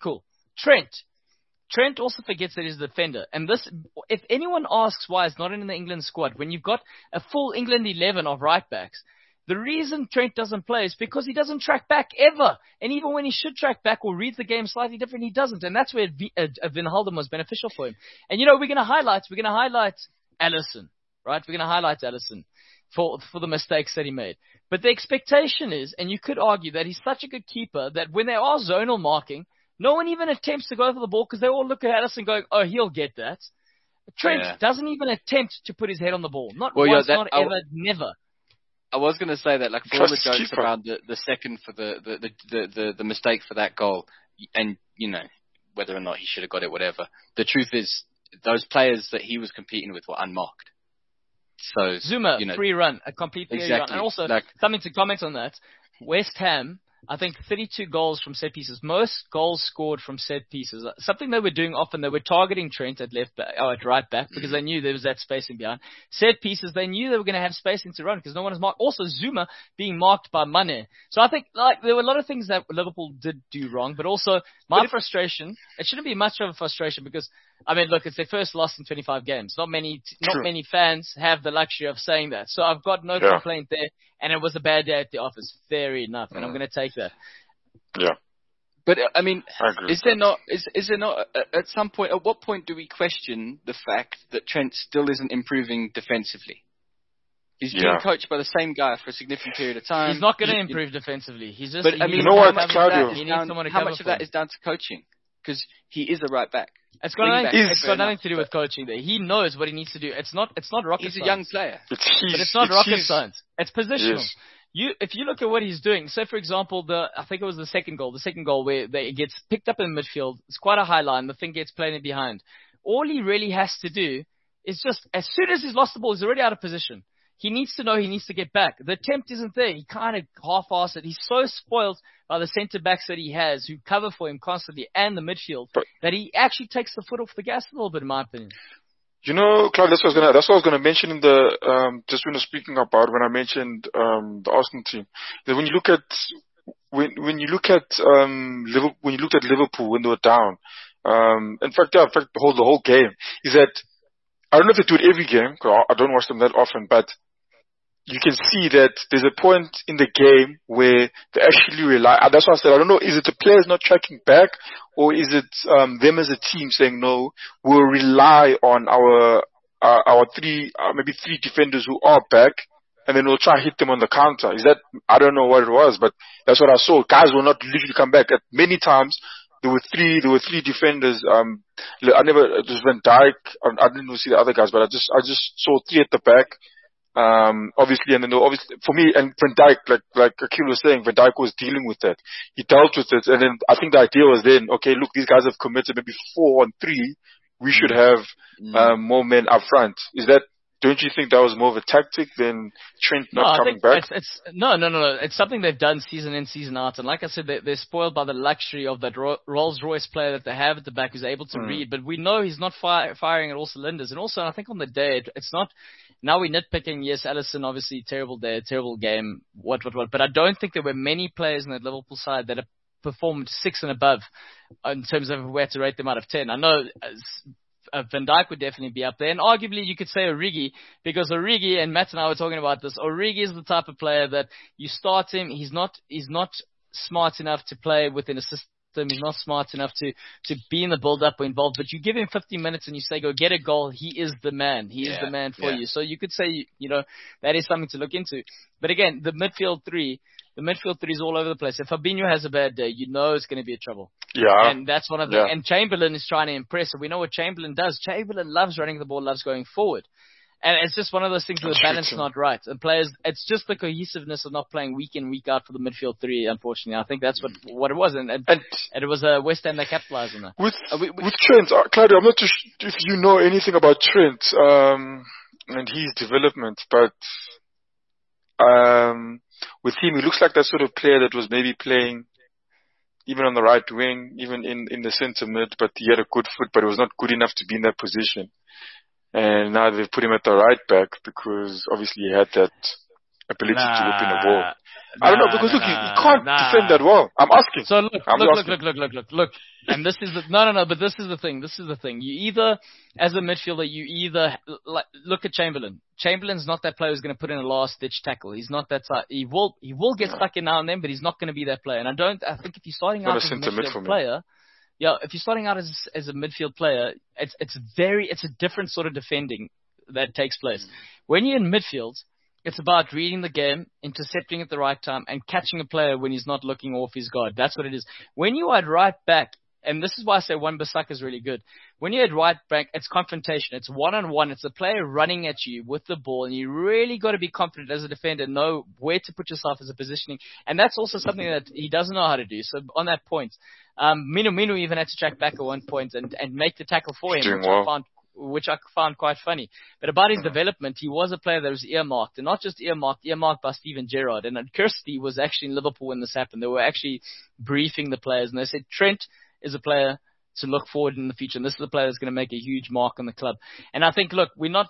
S1: Trent also forgets that he's a defender. And this, if anyone asks why he's not in the England squad, when you've got a full England 11 of right backs, the reason Trent doesn't play is because he doesn't track back ever. And even when he should track back or reads the game slightly different, he doesn't. And that's where Van Haldum was beneficial for him. And we're going to highlight Alisson, right? We're going to highlight Alisson for the mistakes that he made. But the expectation is, and you could argue that he's such a good keeper that when they are zonal marking, no one even attempts to go for the ball because they all look at Alisson going, oh, he'll get that. Trent doesn't even attempt to put his head on the ball. Not once, not ever, never.
S3: I was going to say that, like, for all the jokes around the second for the mistake for that goal, and whether or not he should have got it, whatever. The truth is, those players that he was competing with were unmarked. So
S1: Zuma, free run, a complete free run, and also something to comment on that. West Ham, I think 32 goals from set pieces. Most goals scored from set pieces. Something they were doing often, they were targeting Trent at right back because they knew there was that space in behind. Set pieces, they knew they were going to have spacing to run because no one is marked. Also, Zuma being marked by Mane. So I think there were a lot of things that Liverpool did do wrong, but also my frustration, it shouldn't be much of a frustration because, I mean, look, it's their first loss in 25 games. Not many fans have the luxury of saying that. So I've got no complaint there. And it was a bad day at the office. Fair enough. And I'm going to take that.
S2: Yeah.
S3: But, I mean, is there not, at some point, at what point do we question the fact that Trent still isn't improving defensively? He's being coached by the same guy for a significant period of time.
S1: He's not going to improve defensively. He's just,
S3: but, I mean,
S2: you know what, Claudio?
S3: How much of that is down to coaching? Because he is a right back.
S1: It's got nothing to do with coaching there. He knows what he needs to do. It's not rocket science.
S3: He's a young player.
S1: But it's not rocket science. It's positional. Yes. If you look at what he's doing, so for example, I think it was the second goal where it gets picked up in midfield. It's quite a high line. The thing gets played in behind. All he really has to do is just, as soon as he's lost the ball, he's already out of position. He needs to know he needs to get back. The attempt isn't there. He kind of half-assed it. He's so spoiled by the centre-backs that he has who cover for him constantly and the midfield that he actually takes the foot off the gas a little bit, in my opinion.
S2: Claude, that's what I was going to mention in the, just when I was speaking about when I mentioned, the Arsenal team. That when you look at when you look at Liverpool, when you looked at Liverpool when they were down, in fact, the whole game is that I don't know if they do it every game because I don't watch them that often, but you can see that there's a point in the game where they actually rely. That's why I said I don't know. Is it the players not tracking back, or is it them as a team saying no? We'll rely on our three, maybe three defenders who are back, and then we'll try and hit them on the counter. Is that, I don't know what it was, but that's what I saw. Guys will not literally come back. At many times, there were three defenders. It was Van Dijk. I didn't see the other guys, but I just saw three at the back. Obviously, and then obviously, for me, and Van Dijk, like Akil was saying, Van Dijk was dealing with that. He dealt with it, and then I think the idea was then, okay, look, these guys have committed maybe 4 on 3. We should have, more men up front. Don't you think that was more of a tactic than Trent not coming back?
S1: No. It's something they've done season in, season out. And like I said, they're spoiled by the luxury of that Rolls-Royce player that they have at the back who's able to read. But we know he's not firing at all cylinders. And also, I think on the day, it's not, now we're nitpicking. Yes, Alisson, obviously, terrible day, terrible game, what. But I don't think there were many players in that Liverpool side that have performed 6 and above in terms of where to rate them out of 10. I know Van Dijk would definitely be up there. And arguably you could say Origi, because Origi, and Matt and I were talking about this, Origi is the type of player that you start him, he's not smart enough to play within a system, he's not smart enough to be in the build-up or involved, but you give him 50 minutes and you say, go get a goal, he is the man. He is the man for you. So you could say, that is something to look into. But again, the midfield three is all over the place. If Fabinho has a bad day, it's going to be a trouble.
S2: Yeah.
S1: And that's one of the, and Chamberlain is trying to impress. And we know what Chamberlain does. Chamberlain loves running the ball, loves going forward. And it's just one of those things where the balance is not right. And players, it's just the cohesiveness of not playing week in, week out for the midfield three, unfortunately. I think that's what it was. And it was West Ham that capitalized on that.
S2: With Trent, Claudio, I'm not too sure if you know anything about Trent, and his development, but, with him, he looks like that sort of player that was maybe playing even on the right wing, even in the centre mid, but he had a good foot, but it was not good enough to be in that position. And now they've put him at the right back because obviously he had that ability to whip in the ball. I don't know, because look, he can't defend that well. I'm asking.
S1: So look. And this is but this is the thing. You either, as a midfielder, look at Chamberlain. Chamberlain's not that player who's going to put in a last ditch tackle. He's not that type. He will get stuck in now and then, but he's not going to be that player. And I think if you're starting out as a midfield player, if you're starting out as a midfield player, it's a different sort of defending that takes place. When you're in midfield, it's about reading the game, intercepting at the right time, and catching a player when he's not looking off his guard. That's what it is. When you are at right back, and this is why I say Wan-Bissaka is really good. When you're at right back, it's confrontation. It's one-on-one. It's a player running at you with the ball, and you really got to be confident as a defender, know where to put yourself as a positioning. And that's also something that he doesn't know how to do. So on that point, Minu even had to track back at one point and make the tackle for him, which I found quite funny. But about his development, he was a player that was earmarked, and not just earmarked by Steven Gerrard. And Kirsty was actually in Liverpool when this happened. They were actually briefing the players, and they said Trent is a player to look forward in the future, and this is the player that's going to make a huge mark on the club. And I think,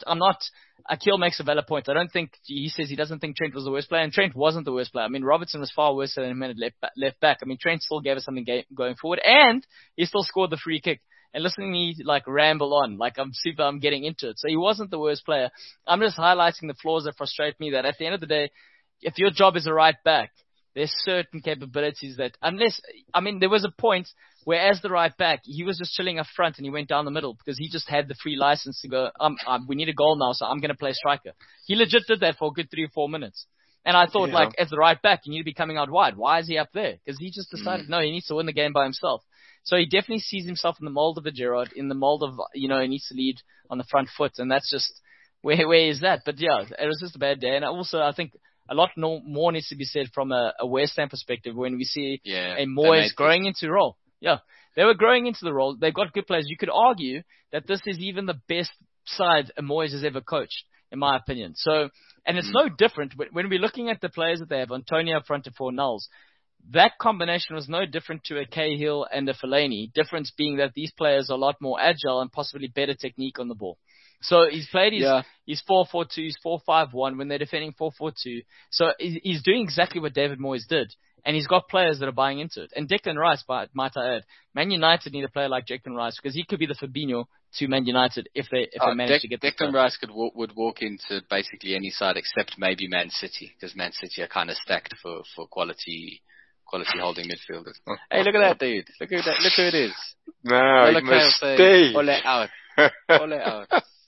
S1: Akil makes a valid point. I don't think, he says he doesn't think Trent was the worst player, and Trent wasn't the worst player. I mean, Robertson was far worse than him at left back. I mean, Trent still gave us something going forward, and he still scored the free kick. And listening to me ramble on, I'm getting into it. So he wasn't the worst player. I'm just highlighting the flaws that frustrate me, that at the end of the day, if your job is a right back, there's certain capabilities that, there was a point where as the right back, he was just chilling up front and he went down the middle because he just had the free license to go, we need a goal now, so I'm going to play striker. He legit did that for a good 3 or 4 minutes. And I thought, as the right back, you need to be coming out wide. Why is he up there? Because he just decided, no, he needs to win the game by himself. So he definitely sees himself in the mold of a Gerrard, in the mold of, he needs to lead on the front foot. And that's just, where is that? But yeah, it was just a bad day. And also, I think a lot more needs to be said from a West Ham perspective when we see a Moyes growing into the role. Yeah, they were growing into the role. They've got good players. You could argue that this is even the best side a Moyes has ever coached, in my opinion. So, and it's no different when we're looking at the players that they have, Antonio up front to four Nulls. That combination was no different to a Cahill and a Fellaini. Difference being that these players are a lot more agile and possibly better technique on the ball. So he's played his 4-4-2, his 4-5-1 when they're defending 4-4-2. So he's doing exactly what David Moyes did. And he's got players that are buying into it. And Declan Rice, might I add, Man United need a player like Declan Rice because he could be the Fabinho to Man United if they manage to get
S3: Declan Rice would walk into basically any side except maybe Man City, because Man City are kind of stacked for quality holding midfielders. Hey, look at that dude! Look at that! Look who it is!
S2: Nah, he must stay.
S3: Ole out! Ole out!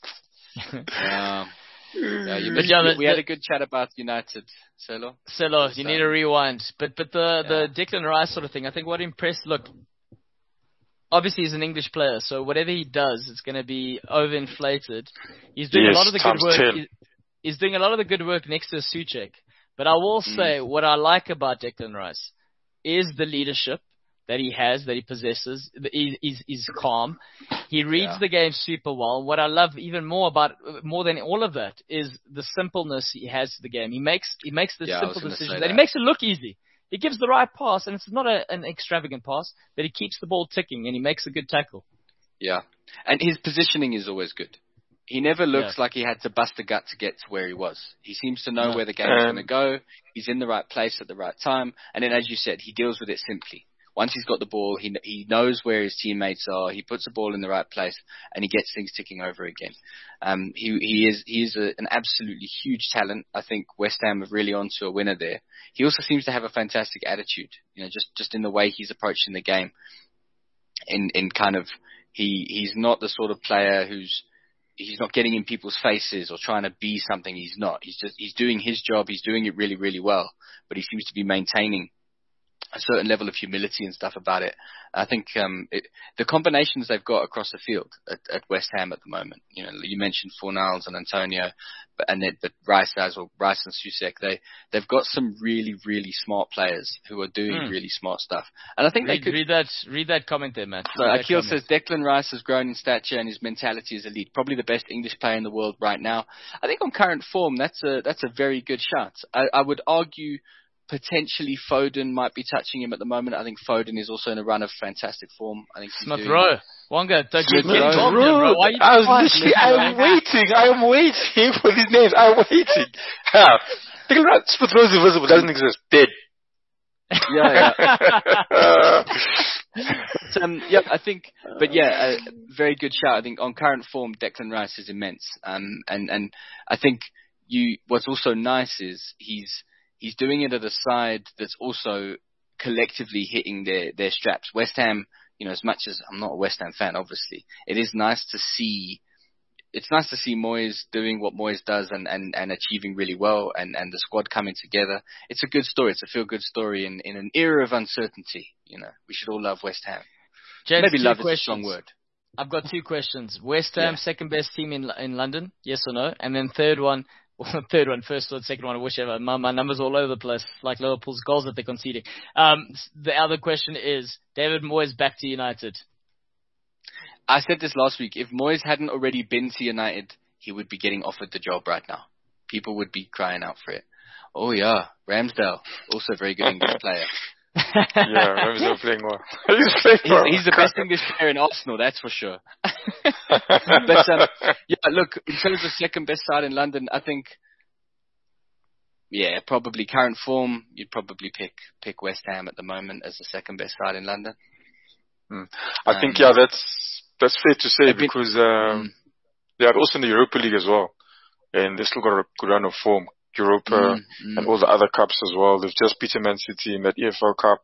S3: We had a good chat about United, Selo.
S1: You need to rewind. But the Declan Rice sort of thing, I think what impressed, look, obviously he's an English player, so whatever he does, it's going to be overinflated. He's doing a lot of the good work. He's doing a lot of the good work next to Souček. But I will say what I like about Declan Rice is the leadership that he has, that he possesses. He's calm. He reads the game super well. What I love even more than all of that is the simpleness he has to the game. He makes the simple decision that he makes it look easy. He gives the right pass, and it's not an extravagant pass, but he keeps the ball ticking, and he makes a good tackle.
S3: Yeah. And his positioning is always good. He never looks like he had to bust a gut to get to where he was. He seems to know where the game is going to go. He's in the right place at the right time. And then, as you said, he deals with it simply. Once he's got the ball, he knows where his teammates are. He puts the ball in the right place, and he gets things ticking over again. He is an absolutely huge talent. I think West Ham are really onto a winner there. He also seems to have a fantastic attitude, just in the way he's approaching the game. In kind of, he's not the sort of player he's not getting in people's faces or trying to be something he's not. He's doing his job. He's doing it really, really well, but he seems to be maintaining a certain level of humility and stuff about it. I think the combinations they've got across the field at West Ham at the moment. You mentioned Fornals and Antonio, but Rice and Souček. They've got some really, really smart players who are doing really smart stuff. And I think they could
S1: read that comment there, man.
S3: So Akil says Declan Rice has grown in stature and his mentality is elite. Probably the best English player in the world right now. I think on current form, that's a very good shot. I would argue potentially Foden might be touching him at the moment. I think Foden is also in a run of fantastic form. I think
S1: Smith Rowe. Wonga, don't get involved,
S2: bro. Why I'm waiting for these names. I'm waiting. Smith Rowe is invisible. Doesn't exist. Dead.
S3: I think, very good shout. I think on current form, Declan Rice is immense. And I think what's also nice is he's doing it at a side that's also collectively hitting their straps. West Ham, as much as I'm not a West Ham fan, obviously, it is nice to see. It's nice to see Moyes doing what Moyes does and achieving really well and the squad coming together. It's a good story. It's a feel-good story in an era of uncertainty. We should all love West Ham.
S1: James,
S3: maybe love is a strong word.
S1: I've got two questions. West Ham, second best team in London, yes or no? And then third one, first one, second one, whichever. My numbers all over the place, like Liverpool's goals that they're conceding. The other question is, David Moyes back to United.
S3: I said this last week. If Moyes hadn't already been to United, he would be getting offered the job right now. People would be crying out for it. Oh yeah, Ramsdale, also a very good English player.
S2: Ramsdale playing well.
S3: He's the best English player in Arsenal, that's for sure. But look, in terms of second best side in London, I think, probably current form, you'd probably pick West Ham at the moment as the second best side in London.
S2: I think that's fair to say because they are also in the Europa League as well, and they still got a good run of form. Europa and all the other cups as well. They've just beaten Man City in that EFL Cup.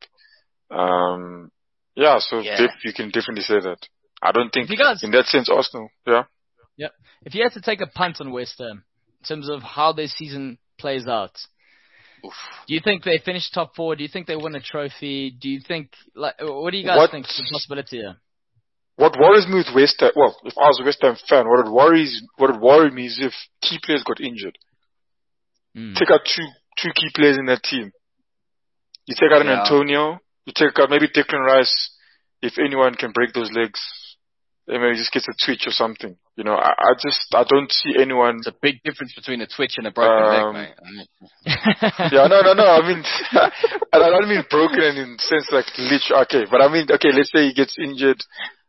S2: You can definitely say that. I don't think in that sense Arsenal. Yeah.
S1: If you had to take a punt on West Ham in terms of how their season plays out, do you think they finish top 4? Do you think they win a trophy? Do you think what do you guys think is the possibility here?
S2: What worries me with West Ham? Well, if I was a West Ham fan, what would worry me is if key players got injured. Take out two key players in that team. You take out an Antonio. You take out maybe Declan Rice. If anyone can break those legs, then maybe just gets a twitch or something. I don't see anyone.
S3: It's a big difference between a twitch and a broken leg, mate.
S2: No. I mean, I don't mean broken in the sense like literally. Okay, but I mean, let's say he gets injured.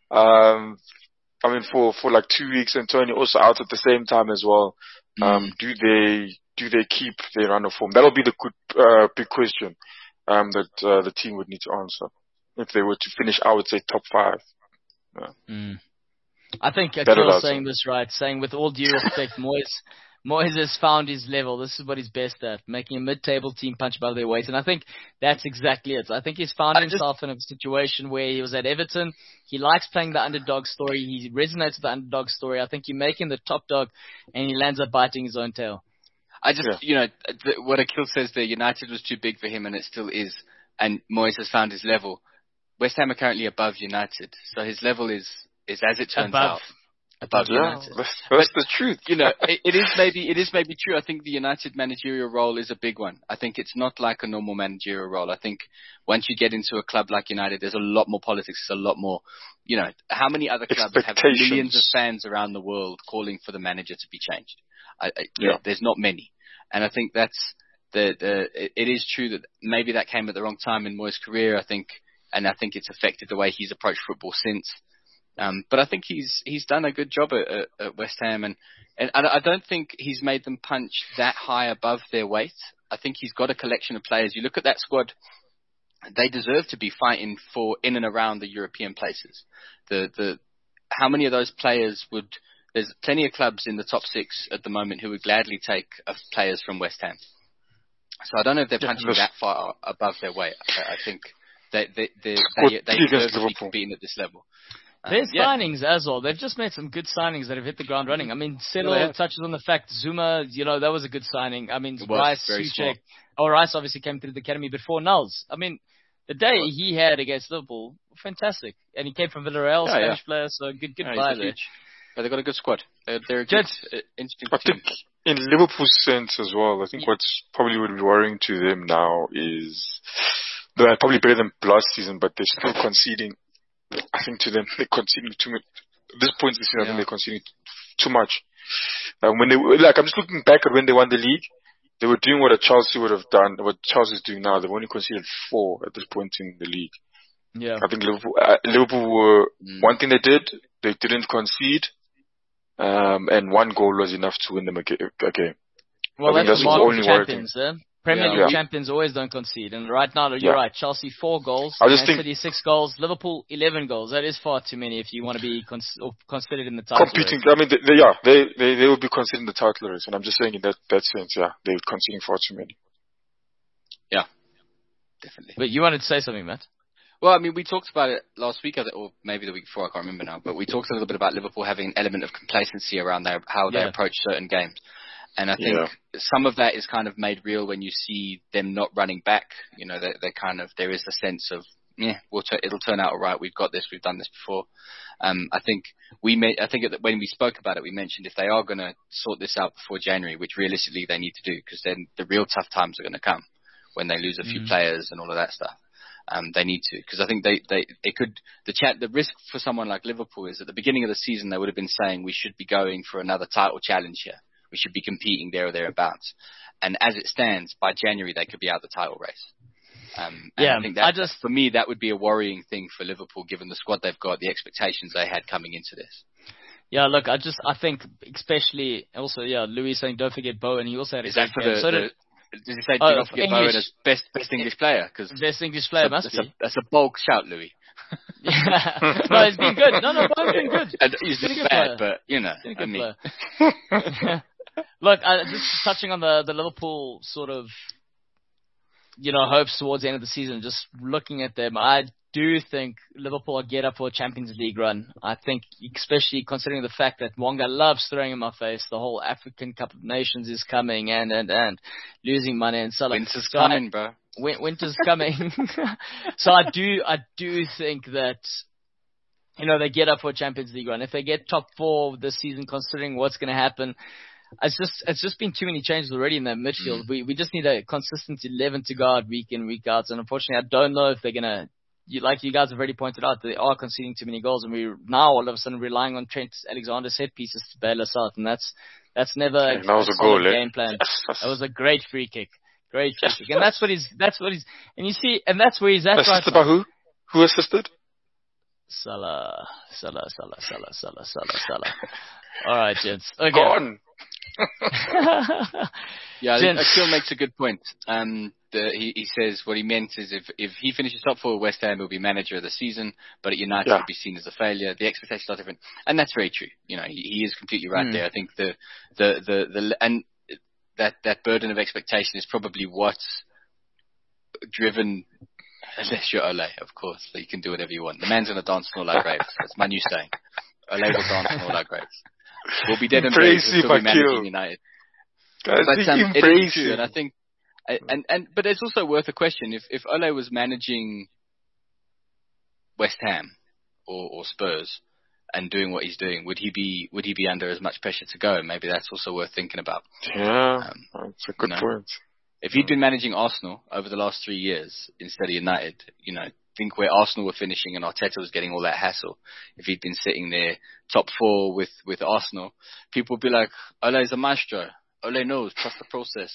S2: For like 2 weeks, Antonio also out at the same time as well. Do they keep their run of form? That'll be the big question. that the team would need to answer if they were to finish, I would say, top 5. Yeah.
S1: I think
S2: Better
S1: Akil's
S2: than
S1: saying this right, saying with all due respect, Moyes has found his level. This is what he's best at, making a mid-table team punch above their weight. And I think that's exactly it. I think he's found himself in a situation where he was at Everton. He likes playing the underdog story. He resonates with the underdog story. I think you make him the top dog, and he lands up biting his own tail.
S3: I just, what Akil says there, United was too big for him, and it still is. And Moyes has found his level. West Ham are currently above United, so his level is as it turns out. Above United.
S2: That's the truth.
S3: It is maybe true. I think the United managerial role is a big one. I think it's not like a normal managerial role. I think once you get into a club like United, there's a lot more politics. There's a lot more, how many other clubs have millions of fans around the world calling for the manager to be changed? There's not many. And I think that's it is true that maybe that came at the wrong time in Moyes' career, I think it's affected the way he's approached football since. But I think he's done a good job at West Ham, and I don't think he's made them punch that high above their weight. I think he's got a collection of players. You look at that squad, they deserve to be fighting for in and around the European places. How many of those players there's plenty of clubs in the top 6 at the moment who would gladly take players from West Ham. So I don't know if they're punching that far above their weight. I think they deserve to be competing at this level.
S1: There's signings as well. They've just made some good signings that have hit the ground running. I mean, Settle touches on the fact Zuma, that was a good signing. I mean, Rice, Souček. Rice obviously came through the academy before Nels. I mean, the day he had against Liverpool, fantastic. And he came from Villarreal, Spanish player, so good buy there.
S3: But they've got a good squad. They're a good, interesting team.
S2: I think in Liverpool's sense as well, I think what's probably would be worrying to them now is they're probably better than last season, but they're still conceding. I think to them, they're conceding too much. At this point this season, I think they're conceding too much. I'm just looking back at when they won the league. They were doing what Chelsea would have done, what Chelsea is doing now. They've only conceded 4 at this point in the league.
S1: Yeah.
S2: I think Liverpool were, one thing they did, they didn't concede, and 1 goal was enough to win them a game.
S1: Well, that's the mark of champions, Premier League champions always don't concede, and right now you're right. Chelsea 4 goals, Man City 6 goals, Liverpool 11 goals. That is far too many if you want to be considered in the title
S2: competing
S1: race.
S2: I mean, they will be considered in the title race, and I'm just saying in that sense, they're conceding far too many.
S3: Yeah, definitely.
S1: But you wanted to say something, Matt?
S3: Well, I mean, we talked about it last week, or maybe the week before, I can't remember now, but we talked a little bit about Liverpool having an element of complacency around how they approach certain games. And I think some of that is kind of made real when you see them not running back. They're kind of, there is a sense of, it'll turn out all right. We've got this. We've done this before. I think when we spoke about it, we mentioned if they are going to sort this out before January, which realistically they need to do, because then the real tough times are going to come when they lose a few players and all of that stuff. They need to, because I think the risk for someone like Liverpool is at the beginning of the season, they would have been saying we should be going for another title challenge here. We should be competing there or thereabouts. And as it stands, by January, they could be out the title race. I think for me, that would be a worrying thing for Liverpool, given the squad they've got, the expectations they had coming into this.
S1: Yeah, look, I think especially also, Louis saying don't forget Bowen. He also had a great game.
S3: Did you say do not forget Bowen as best English player? Cause
S1: best English player must be.
S3: That's a bold shout, Louis.
S1: No, he's been good. No, Bowen's been good.
S3: And he's just bad, but I mean.
S1: Look, just touching on the Liverpool sort of, hopes towards the end of the season, just looking at them, I do think Liverpool will get up for a Champions League run. I think, especially considering the fact that Mwanga loves throwing in my face, the whole African Cup of Nations is coming and losing money and Salah.
S3: Winter's coming, bro.
S1: Winter's coming. So I do think that, they get up for a Champions League run. If they get top 4 this season, considering what's going to happen, it's just been too many changes already in that midfield. We just need a consistent 11 to guard week in, week out. And unfortunately, I don't know if they're going to, like you guys have already pointed out, they are conceding too many goals. And we're now all of a sudden relying on Trent Alexander set pieces to bail us out. And that's never a solid game plan. That was a great free kick. Great free kick. And that's what he's, and you see, and that's where he's at right now.
S2: By who? Who assisted?
S1: Salah. All right, gents. Okay.
S2: Go on.
S3: Akil makes a good point. he says what he meant is if he finishes top 4 at West Ham, he'll be manager of the season, but at United he'll be seen as a failure. The expectations are different, and that's very true. He is completely right there. I think and that burden of expectation is probably what's driven. Unless you're Ole, of course, so you can do whatever you want. The man's gonna dance in all our graves. That's my new saying. Ole will dance in all our graves. We'll be dead and buried. We'll still be managing United. But it is true, and I think, but it's also worth a question. If Ole was managing West Ham or Spurs and doing what he's doing, would he be under as much pressure to go? Maybe that's also worth thinking about.
S2: Yeah, that's a good point.
S3: If he'd been managing Arsenal over the last 3 years instead of United, think where Arsenal were finishing and Arteta was getting all that hassle. If he'd been sitting there top 4 with Arsenal, people would be like, Ole's a maestro. Ole knows, trust the process.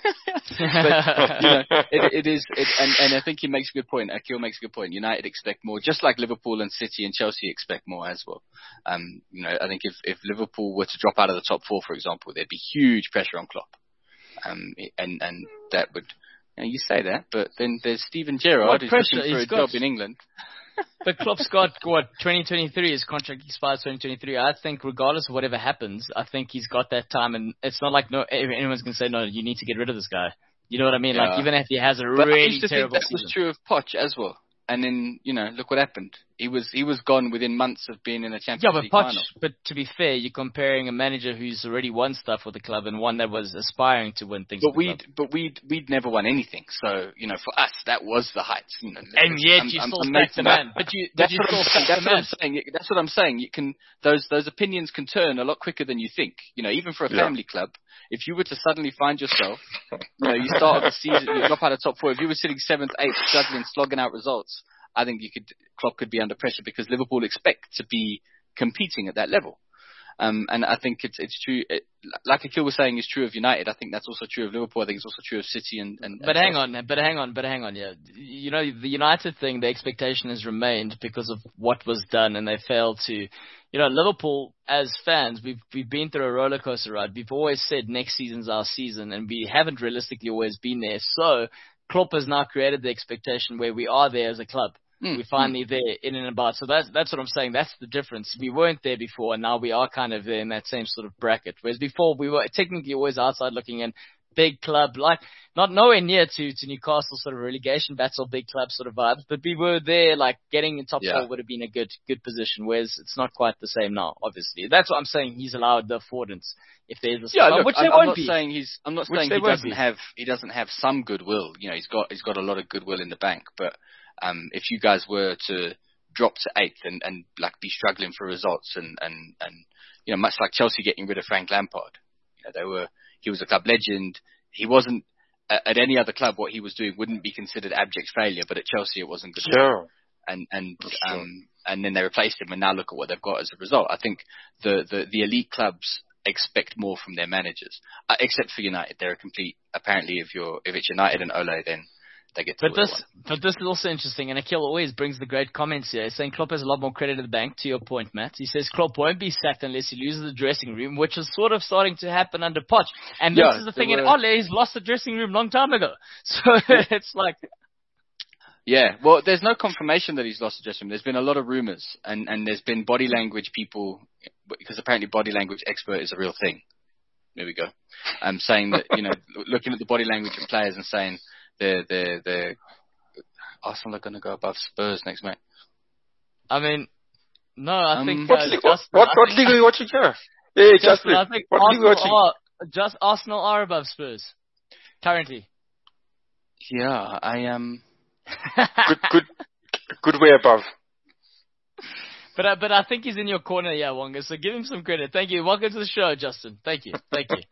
S3: But, it is, and I think he makes a good point. Akil makes a good point. United expect more, just like Liverpool and City and Chelsea expect more as well. I think if Liverpool were to drop out of the top 4, for example, there'd be huge pressure on Klopp. And that would, you say that, but then there's Steven Gerrard who's looking for a job in England.
S1: But Klopp's got, 2023, his contract expires 2023. I think regardless of whatever happens, I think he's got that time, and it's not like anyone's going to say, no, you need to get rid of this guy. You know what I mean? Yeah. Like, even if he has a really terrible
S3: season. That was true of Poch as well. And then, look what happened. He was gone within months of being in a Champions League final.
S1: But to be fair, you're comparing a manager who's already won stuff with the club and one that was aspiring to win things.
S3: But we'd never won anything. So, for us, that was the heights.
S1: And yet you still sacked the man. That's
S3: what I'm saying. You can those opinions can turn a lot quicker than you think. Even for a family club, if you were to suddenly find yourself, you start the season, you drop out of top 4. If you were sitting 7th, 8th, struggling, slogging out results, I think Klopp could be under pressure because Liverpool expect to be competing at that level. And I think it's true. Like Akil was saying, is true of United. I think that's also true of Liverpool. I think it's also true of City
S1: But hang on. Yeah, the United thing, the expectation has remained because of what was done, and they failed to. Liverpool as fans, we've been through a roller coaster ride. We've always said next season's our season, and we haven't realistically always been there. So Klopp has now created the expectation where we are there as a club. We're finally there, in and about. So that's what I'm saying. That's the difference. We weren't there before, and now we are kind of there in that same sort of bracket. Whereas before, we were technically always outside looking in, big club, like not nowhere near to Newcastle sort of relegation battle, big club sort of vibes. But we were there, like getting in top 4 would have been a good position. Whereas it's not quite the same now. Obviously, that's what I'm saying. He's allowed the affordance if there's a
S3: look,
S1: which
S3: I'm not saying he doesn't have some goodwill. He's got a lot of goodwill in the bank, but. If you guys were to drop to 8th and like be struggling for results and much like Chelsea getting rid of Frank Lampard, he was a club legend. He wasn't at any other club. What he was doing wouldn't be considered abject failure, but at Chelsea it wasn't good.
S2: Yeah.
S3: And then they replaced him, and now look at what they've got as a result. I think the elite clubs expect more from their managers, except for United. They're a complete. Apparently, if it's United and Ole, then. But
S1: this is also interesting, and Akil always brings the great comments here, saying Klopp has a lot more credit at the bank, to your point, Matt. He says Klopp won't be sacked unless he loses the dressing room, which is sort of starting to happen under Poch. And this is the thing, in Ole, he's lost the dressing room long time ago. So it's like...
S3: Yeah, well, there's no confirmation that he's lost the dressing room. There's been a lot of rumours, and there's been body language people, because apparently body language expert is a real thing. There we go. Saying that, looking at the body language of players and saying... The Arsenal are going to go above Spurs next match.
S1: I mean, no, I think...
S2: What league are you watching here? Yeah, Justin.
S1: I think Arsenal are above Spurs currently.
S3: Yeah, I am.
S2: Good way above.
S1: But I think he's in your corner, yeah, Wonga. So give him some credit. Thank you. Welcome to the show, Justin. Thank you.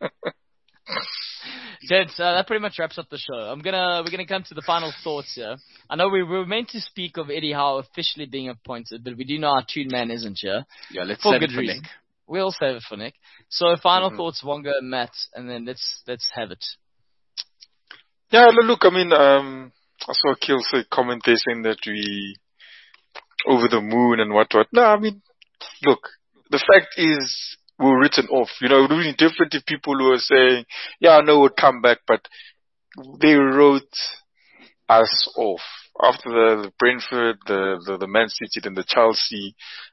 S1: Gents, that pretty much wraps up the show. We're gonna come to the final thoughts here. I know we were meant to speak of Eddie Howe officially being appointed, but we do know our tune man isn't here.
S3: Yeah, let's save it for Nick.
S1: We'll save it for Nick. So final thoughts, Wonga and Matt, and then let's have it.
S2: Yeah, look, I mean, I saw Akil say comment there saying that we over the moon and what. No, I mean, look, the fact is, we were written off. It would be different if people were saying, yeah, I know we'll come back, but they wrote us off after the Brentford, the Man City, then the Chelsea.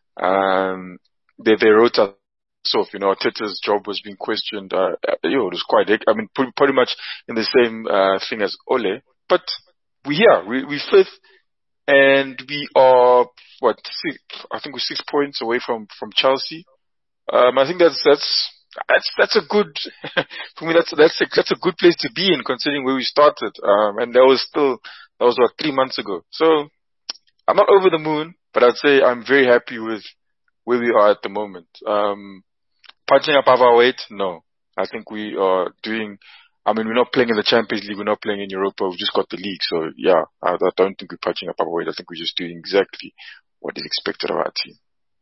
S2: They wrote us off. Arteta's job was being questioned. It was quite. I mean, pretty much in the same thing as Ole. But we're here. We're fifth, and we are I think we're 6 points away from Chelsea. I think that's a good for me. That's a good place to be in, considering where we started. And that was 3 months ago. So I'm not over the moon, but I'd say I'm very happy with where we are at the moment. Punching above our weight, no. I think we are doing. I mean, we're not playing in the Champions League. We're not playing in Europa. We've just got the league. So yeah, I don't think we're punching above our weight. I think we're just doing exactly what is expected of our team.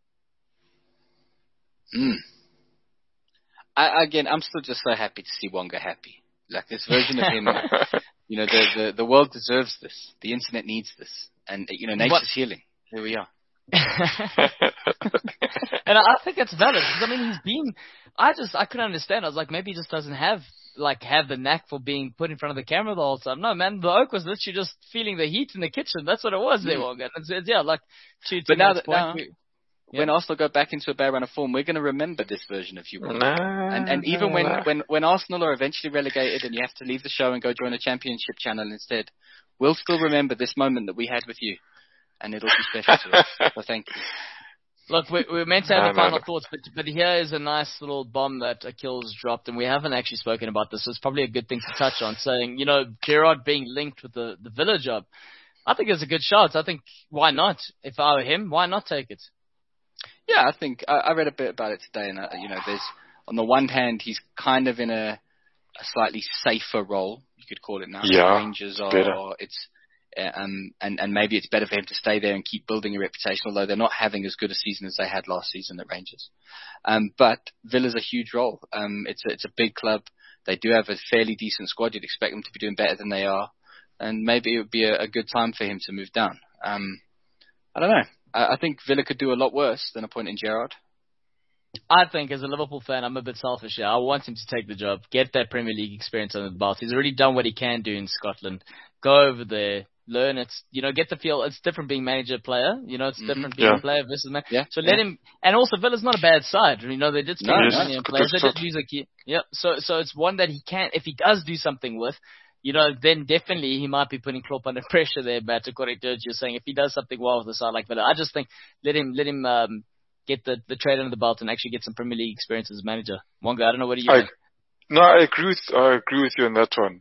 S3: I'm still just so happy to see Wonga happy. Like this version of him, the world deserves this. The internet needs this, and nature's healing. Here we are.
S1: And I think it's valid because he's been. I couldn't understand. I was like, maybe he just doesn't have the knack for being put in front of the camera the whole time. No, man, the Oak was literally just feeling the heat in the kitchen. That's what it was there, Wonga.
S3: But now, when Arsenal go back into a bad run of form, we're going to remember this version of you. And even when Arsenal are eventually relegated and you have to leave the show and go join a championship channel instead, we'll still remember this moment that we had with you. And it'll be special to us. So thank you.
S1: Look, we're meant to have the final thoughts, but here is a nice little bomb that Akil's dropped, and we haven't actually spoken about this, so it's probably a good thing to touch on, saying, Gerrard being linked with the Villa job. I think it's a good shout. I think, why not? If I were him, why not take it?
S3: Yeah, I think, I read a bit about it today, and, there's, on the one hand, he's kind of in a slightly safer role, you could call it now.
S2: Yeah,
S3: Rangers are, and maybe it's better for him to stay there and keep building a reputation, although they're not having as good a season as they had last season at Rangers. But Villa's a huge role. It's a big club. They do have a fairly decent squad. You'd expect them to be doing better than they are. And maybe it would be a good time for him to move down. I don't know. I think Villa could do a lot worse than appointing Gerrard.
S1: I think as a Liverpool fan, I'm a bit selfish here. I want him to take the job, get that Premier League experience under the belt. He's already done what he can do in Scotland. Go over there. Learn it, get the feel. It's different being manager-player. It's different being player versus man. Yeah. So let him, and also Villa's not a bad side. They did spend money on players. They did lose a key. Yeah. So it's one that he can, if he does do something with, then definitely he might be putting Klopp under pressure there, Matt, according to what you're saying. If he does something well with a side like Villa, I just think let him get the trade under the belt and actually get some Premier League experience as manager. Wonga, I don't know what do you think?
S2: No, I agree with you on that one.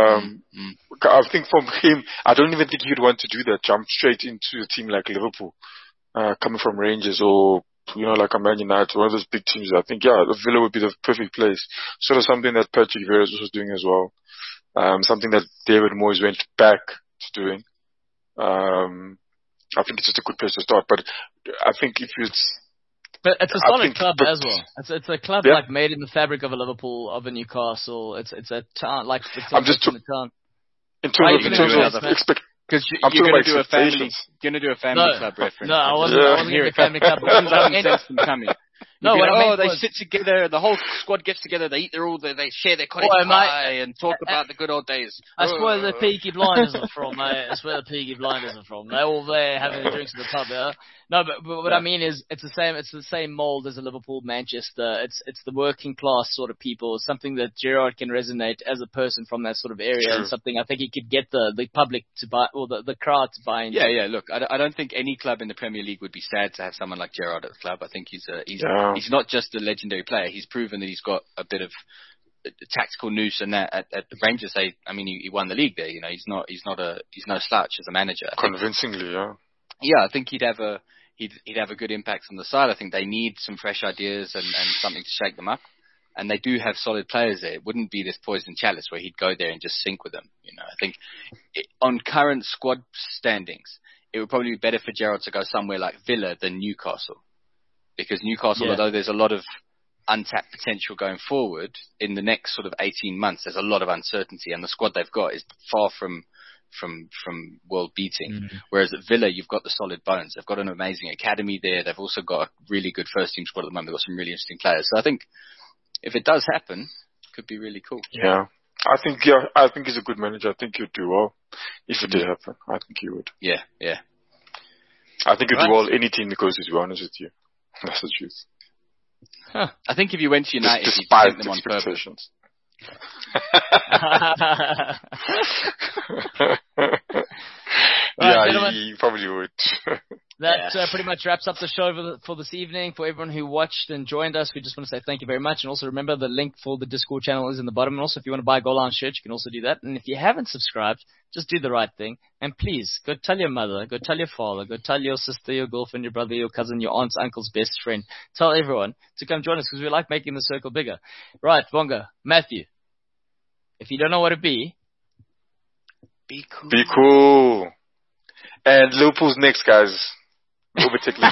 S2: I think from him, I don't even think he'd want to do that, jump straight into a team like Liverpool, coming from Rangers or, like a Man United, one of those big teams. I think, the Villa would be the perfect place. Sort of something that Patrick Vieira was doing as well. Something that David Moyes went back to doing. I think it's just a good place to start, but I think
S1: But it's a solid club as well. It's a club made in the fabric of a Liverpool, of a Newcastle. It's a town
S2: I'm just in terms of
S3: because you're going to do a family club reference.
S1: No, I wasn't going to a family club.
S3: Coming. No, they sit together, the whole squad gets together, they share their cottage pie and talk about the good old days.
S1: That's where the Peaky Blinders are from, mate. That's where the Peaky Blinders are from. They're all there having drinks at the pub, yeah? No, but what I mean is, it's the same mold as a Liverpool, Manchester. It's the working class sort of people. It's something that Gerrard can resonate as a person from that sort of area, and something I think he could get the public to buy, or the crowd to buy into.
S3: Yeah, look, I don't think any club in the Premier League would be sad to have someone like Gerrard at the club. I think he's not just a legendary player. He's proven that he's got a bit of tactical nous, and that at the Rangers, he won the league there. He's no slouch as a manager.
S2: Convincingly, yeah.
S3: Yeah, I think he'd have a good impact on the side. I think they need some fresh ideas and something to shake them up. And they do have solid players there. It wouldn't be this poison chalice where he'd go there and just sink with them. I think on current squad standings, it would probably be better for Gerrard to go somewhere like Villa than Newcastle. Because Newcastle, although there's a lot of untapped potential going forward, in the next sort of 18 months, there's a lot of uncertainty, and the squad they've got is far from world beating. Mm-hmm. Whereas at Villa, you've got the solid bones. They've got an amazing academy there. They've also got a really good first team squad at the moment. They've got some really interesting players. So I think if it does happen, it could be really cool.
S2: Yeah. I think he's a good manager. I think he'd do well if it did happen. I think he would.
S3: Yeah.
S2: I think he'd do well any team that goes to be honest with you. That's the truth.
S3: Huh. I think if you went to United, you'd
S2: despite
S3: take them on purpose.
S2: expectations.
S1: Right,
S2: Yeah,
S1: gentlemen.
S2: he probably would.
S1: That pretty much wraps up the show for this evening. For everyone who watched and joined us, we just want to say thank you very much. And also remember, the link for the Discord channel is in the bottom. And also, if you want to buy a Goal Line shirt, you can also do that. And if you haven't subscribed, just do the right thing. And please, go tell your mother, go tell your father, go tell your sister, your girlfriend, your brother, your cousin, your aunt's uncle's best friend. Tell everyone to come join us because we like making the circle bigger. Right, Bonga, Matthew, if you don't know what to be
S3: Be cool.
S2: Be cool. And Liverpool's next, guys. Overtake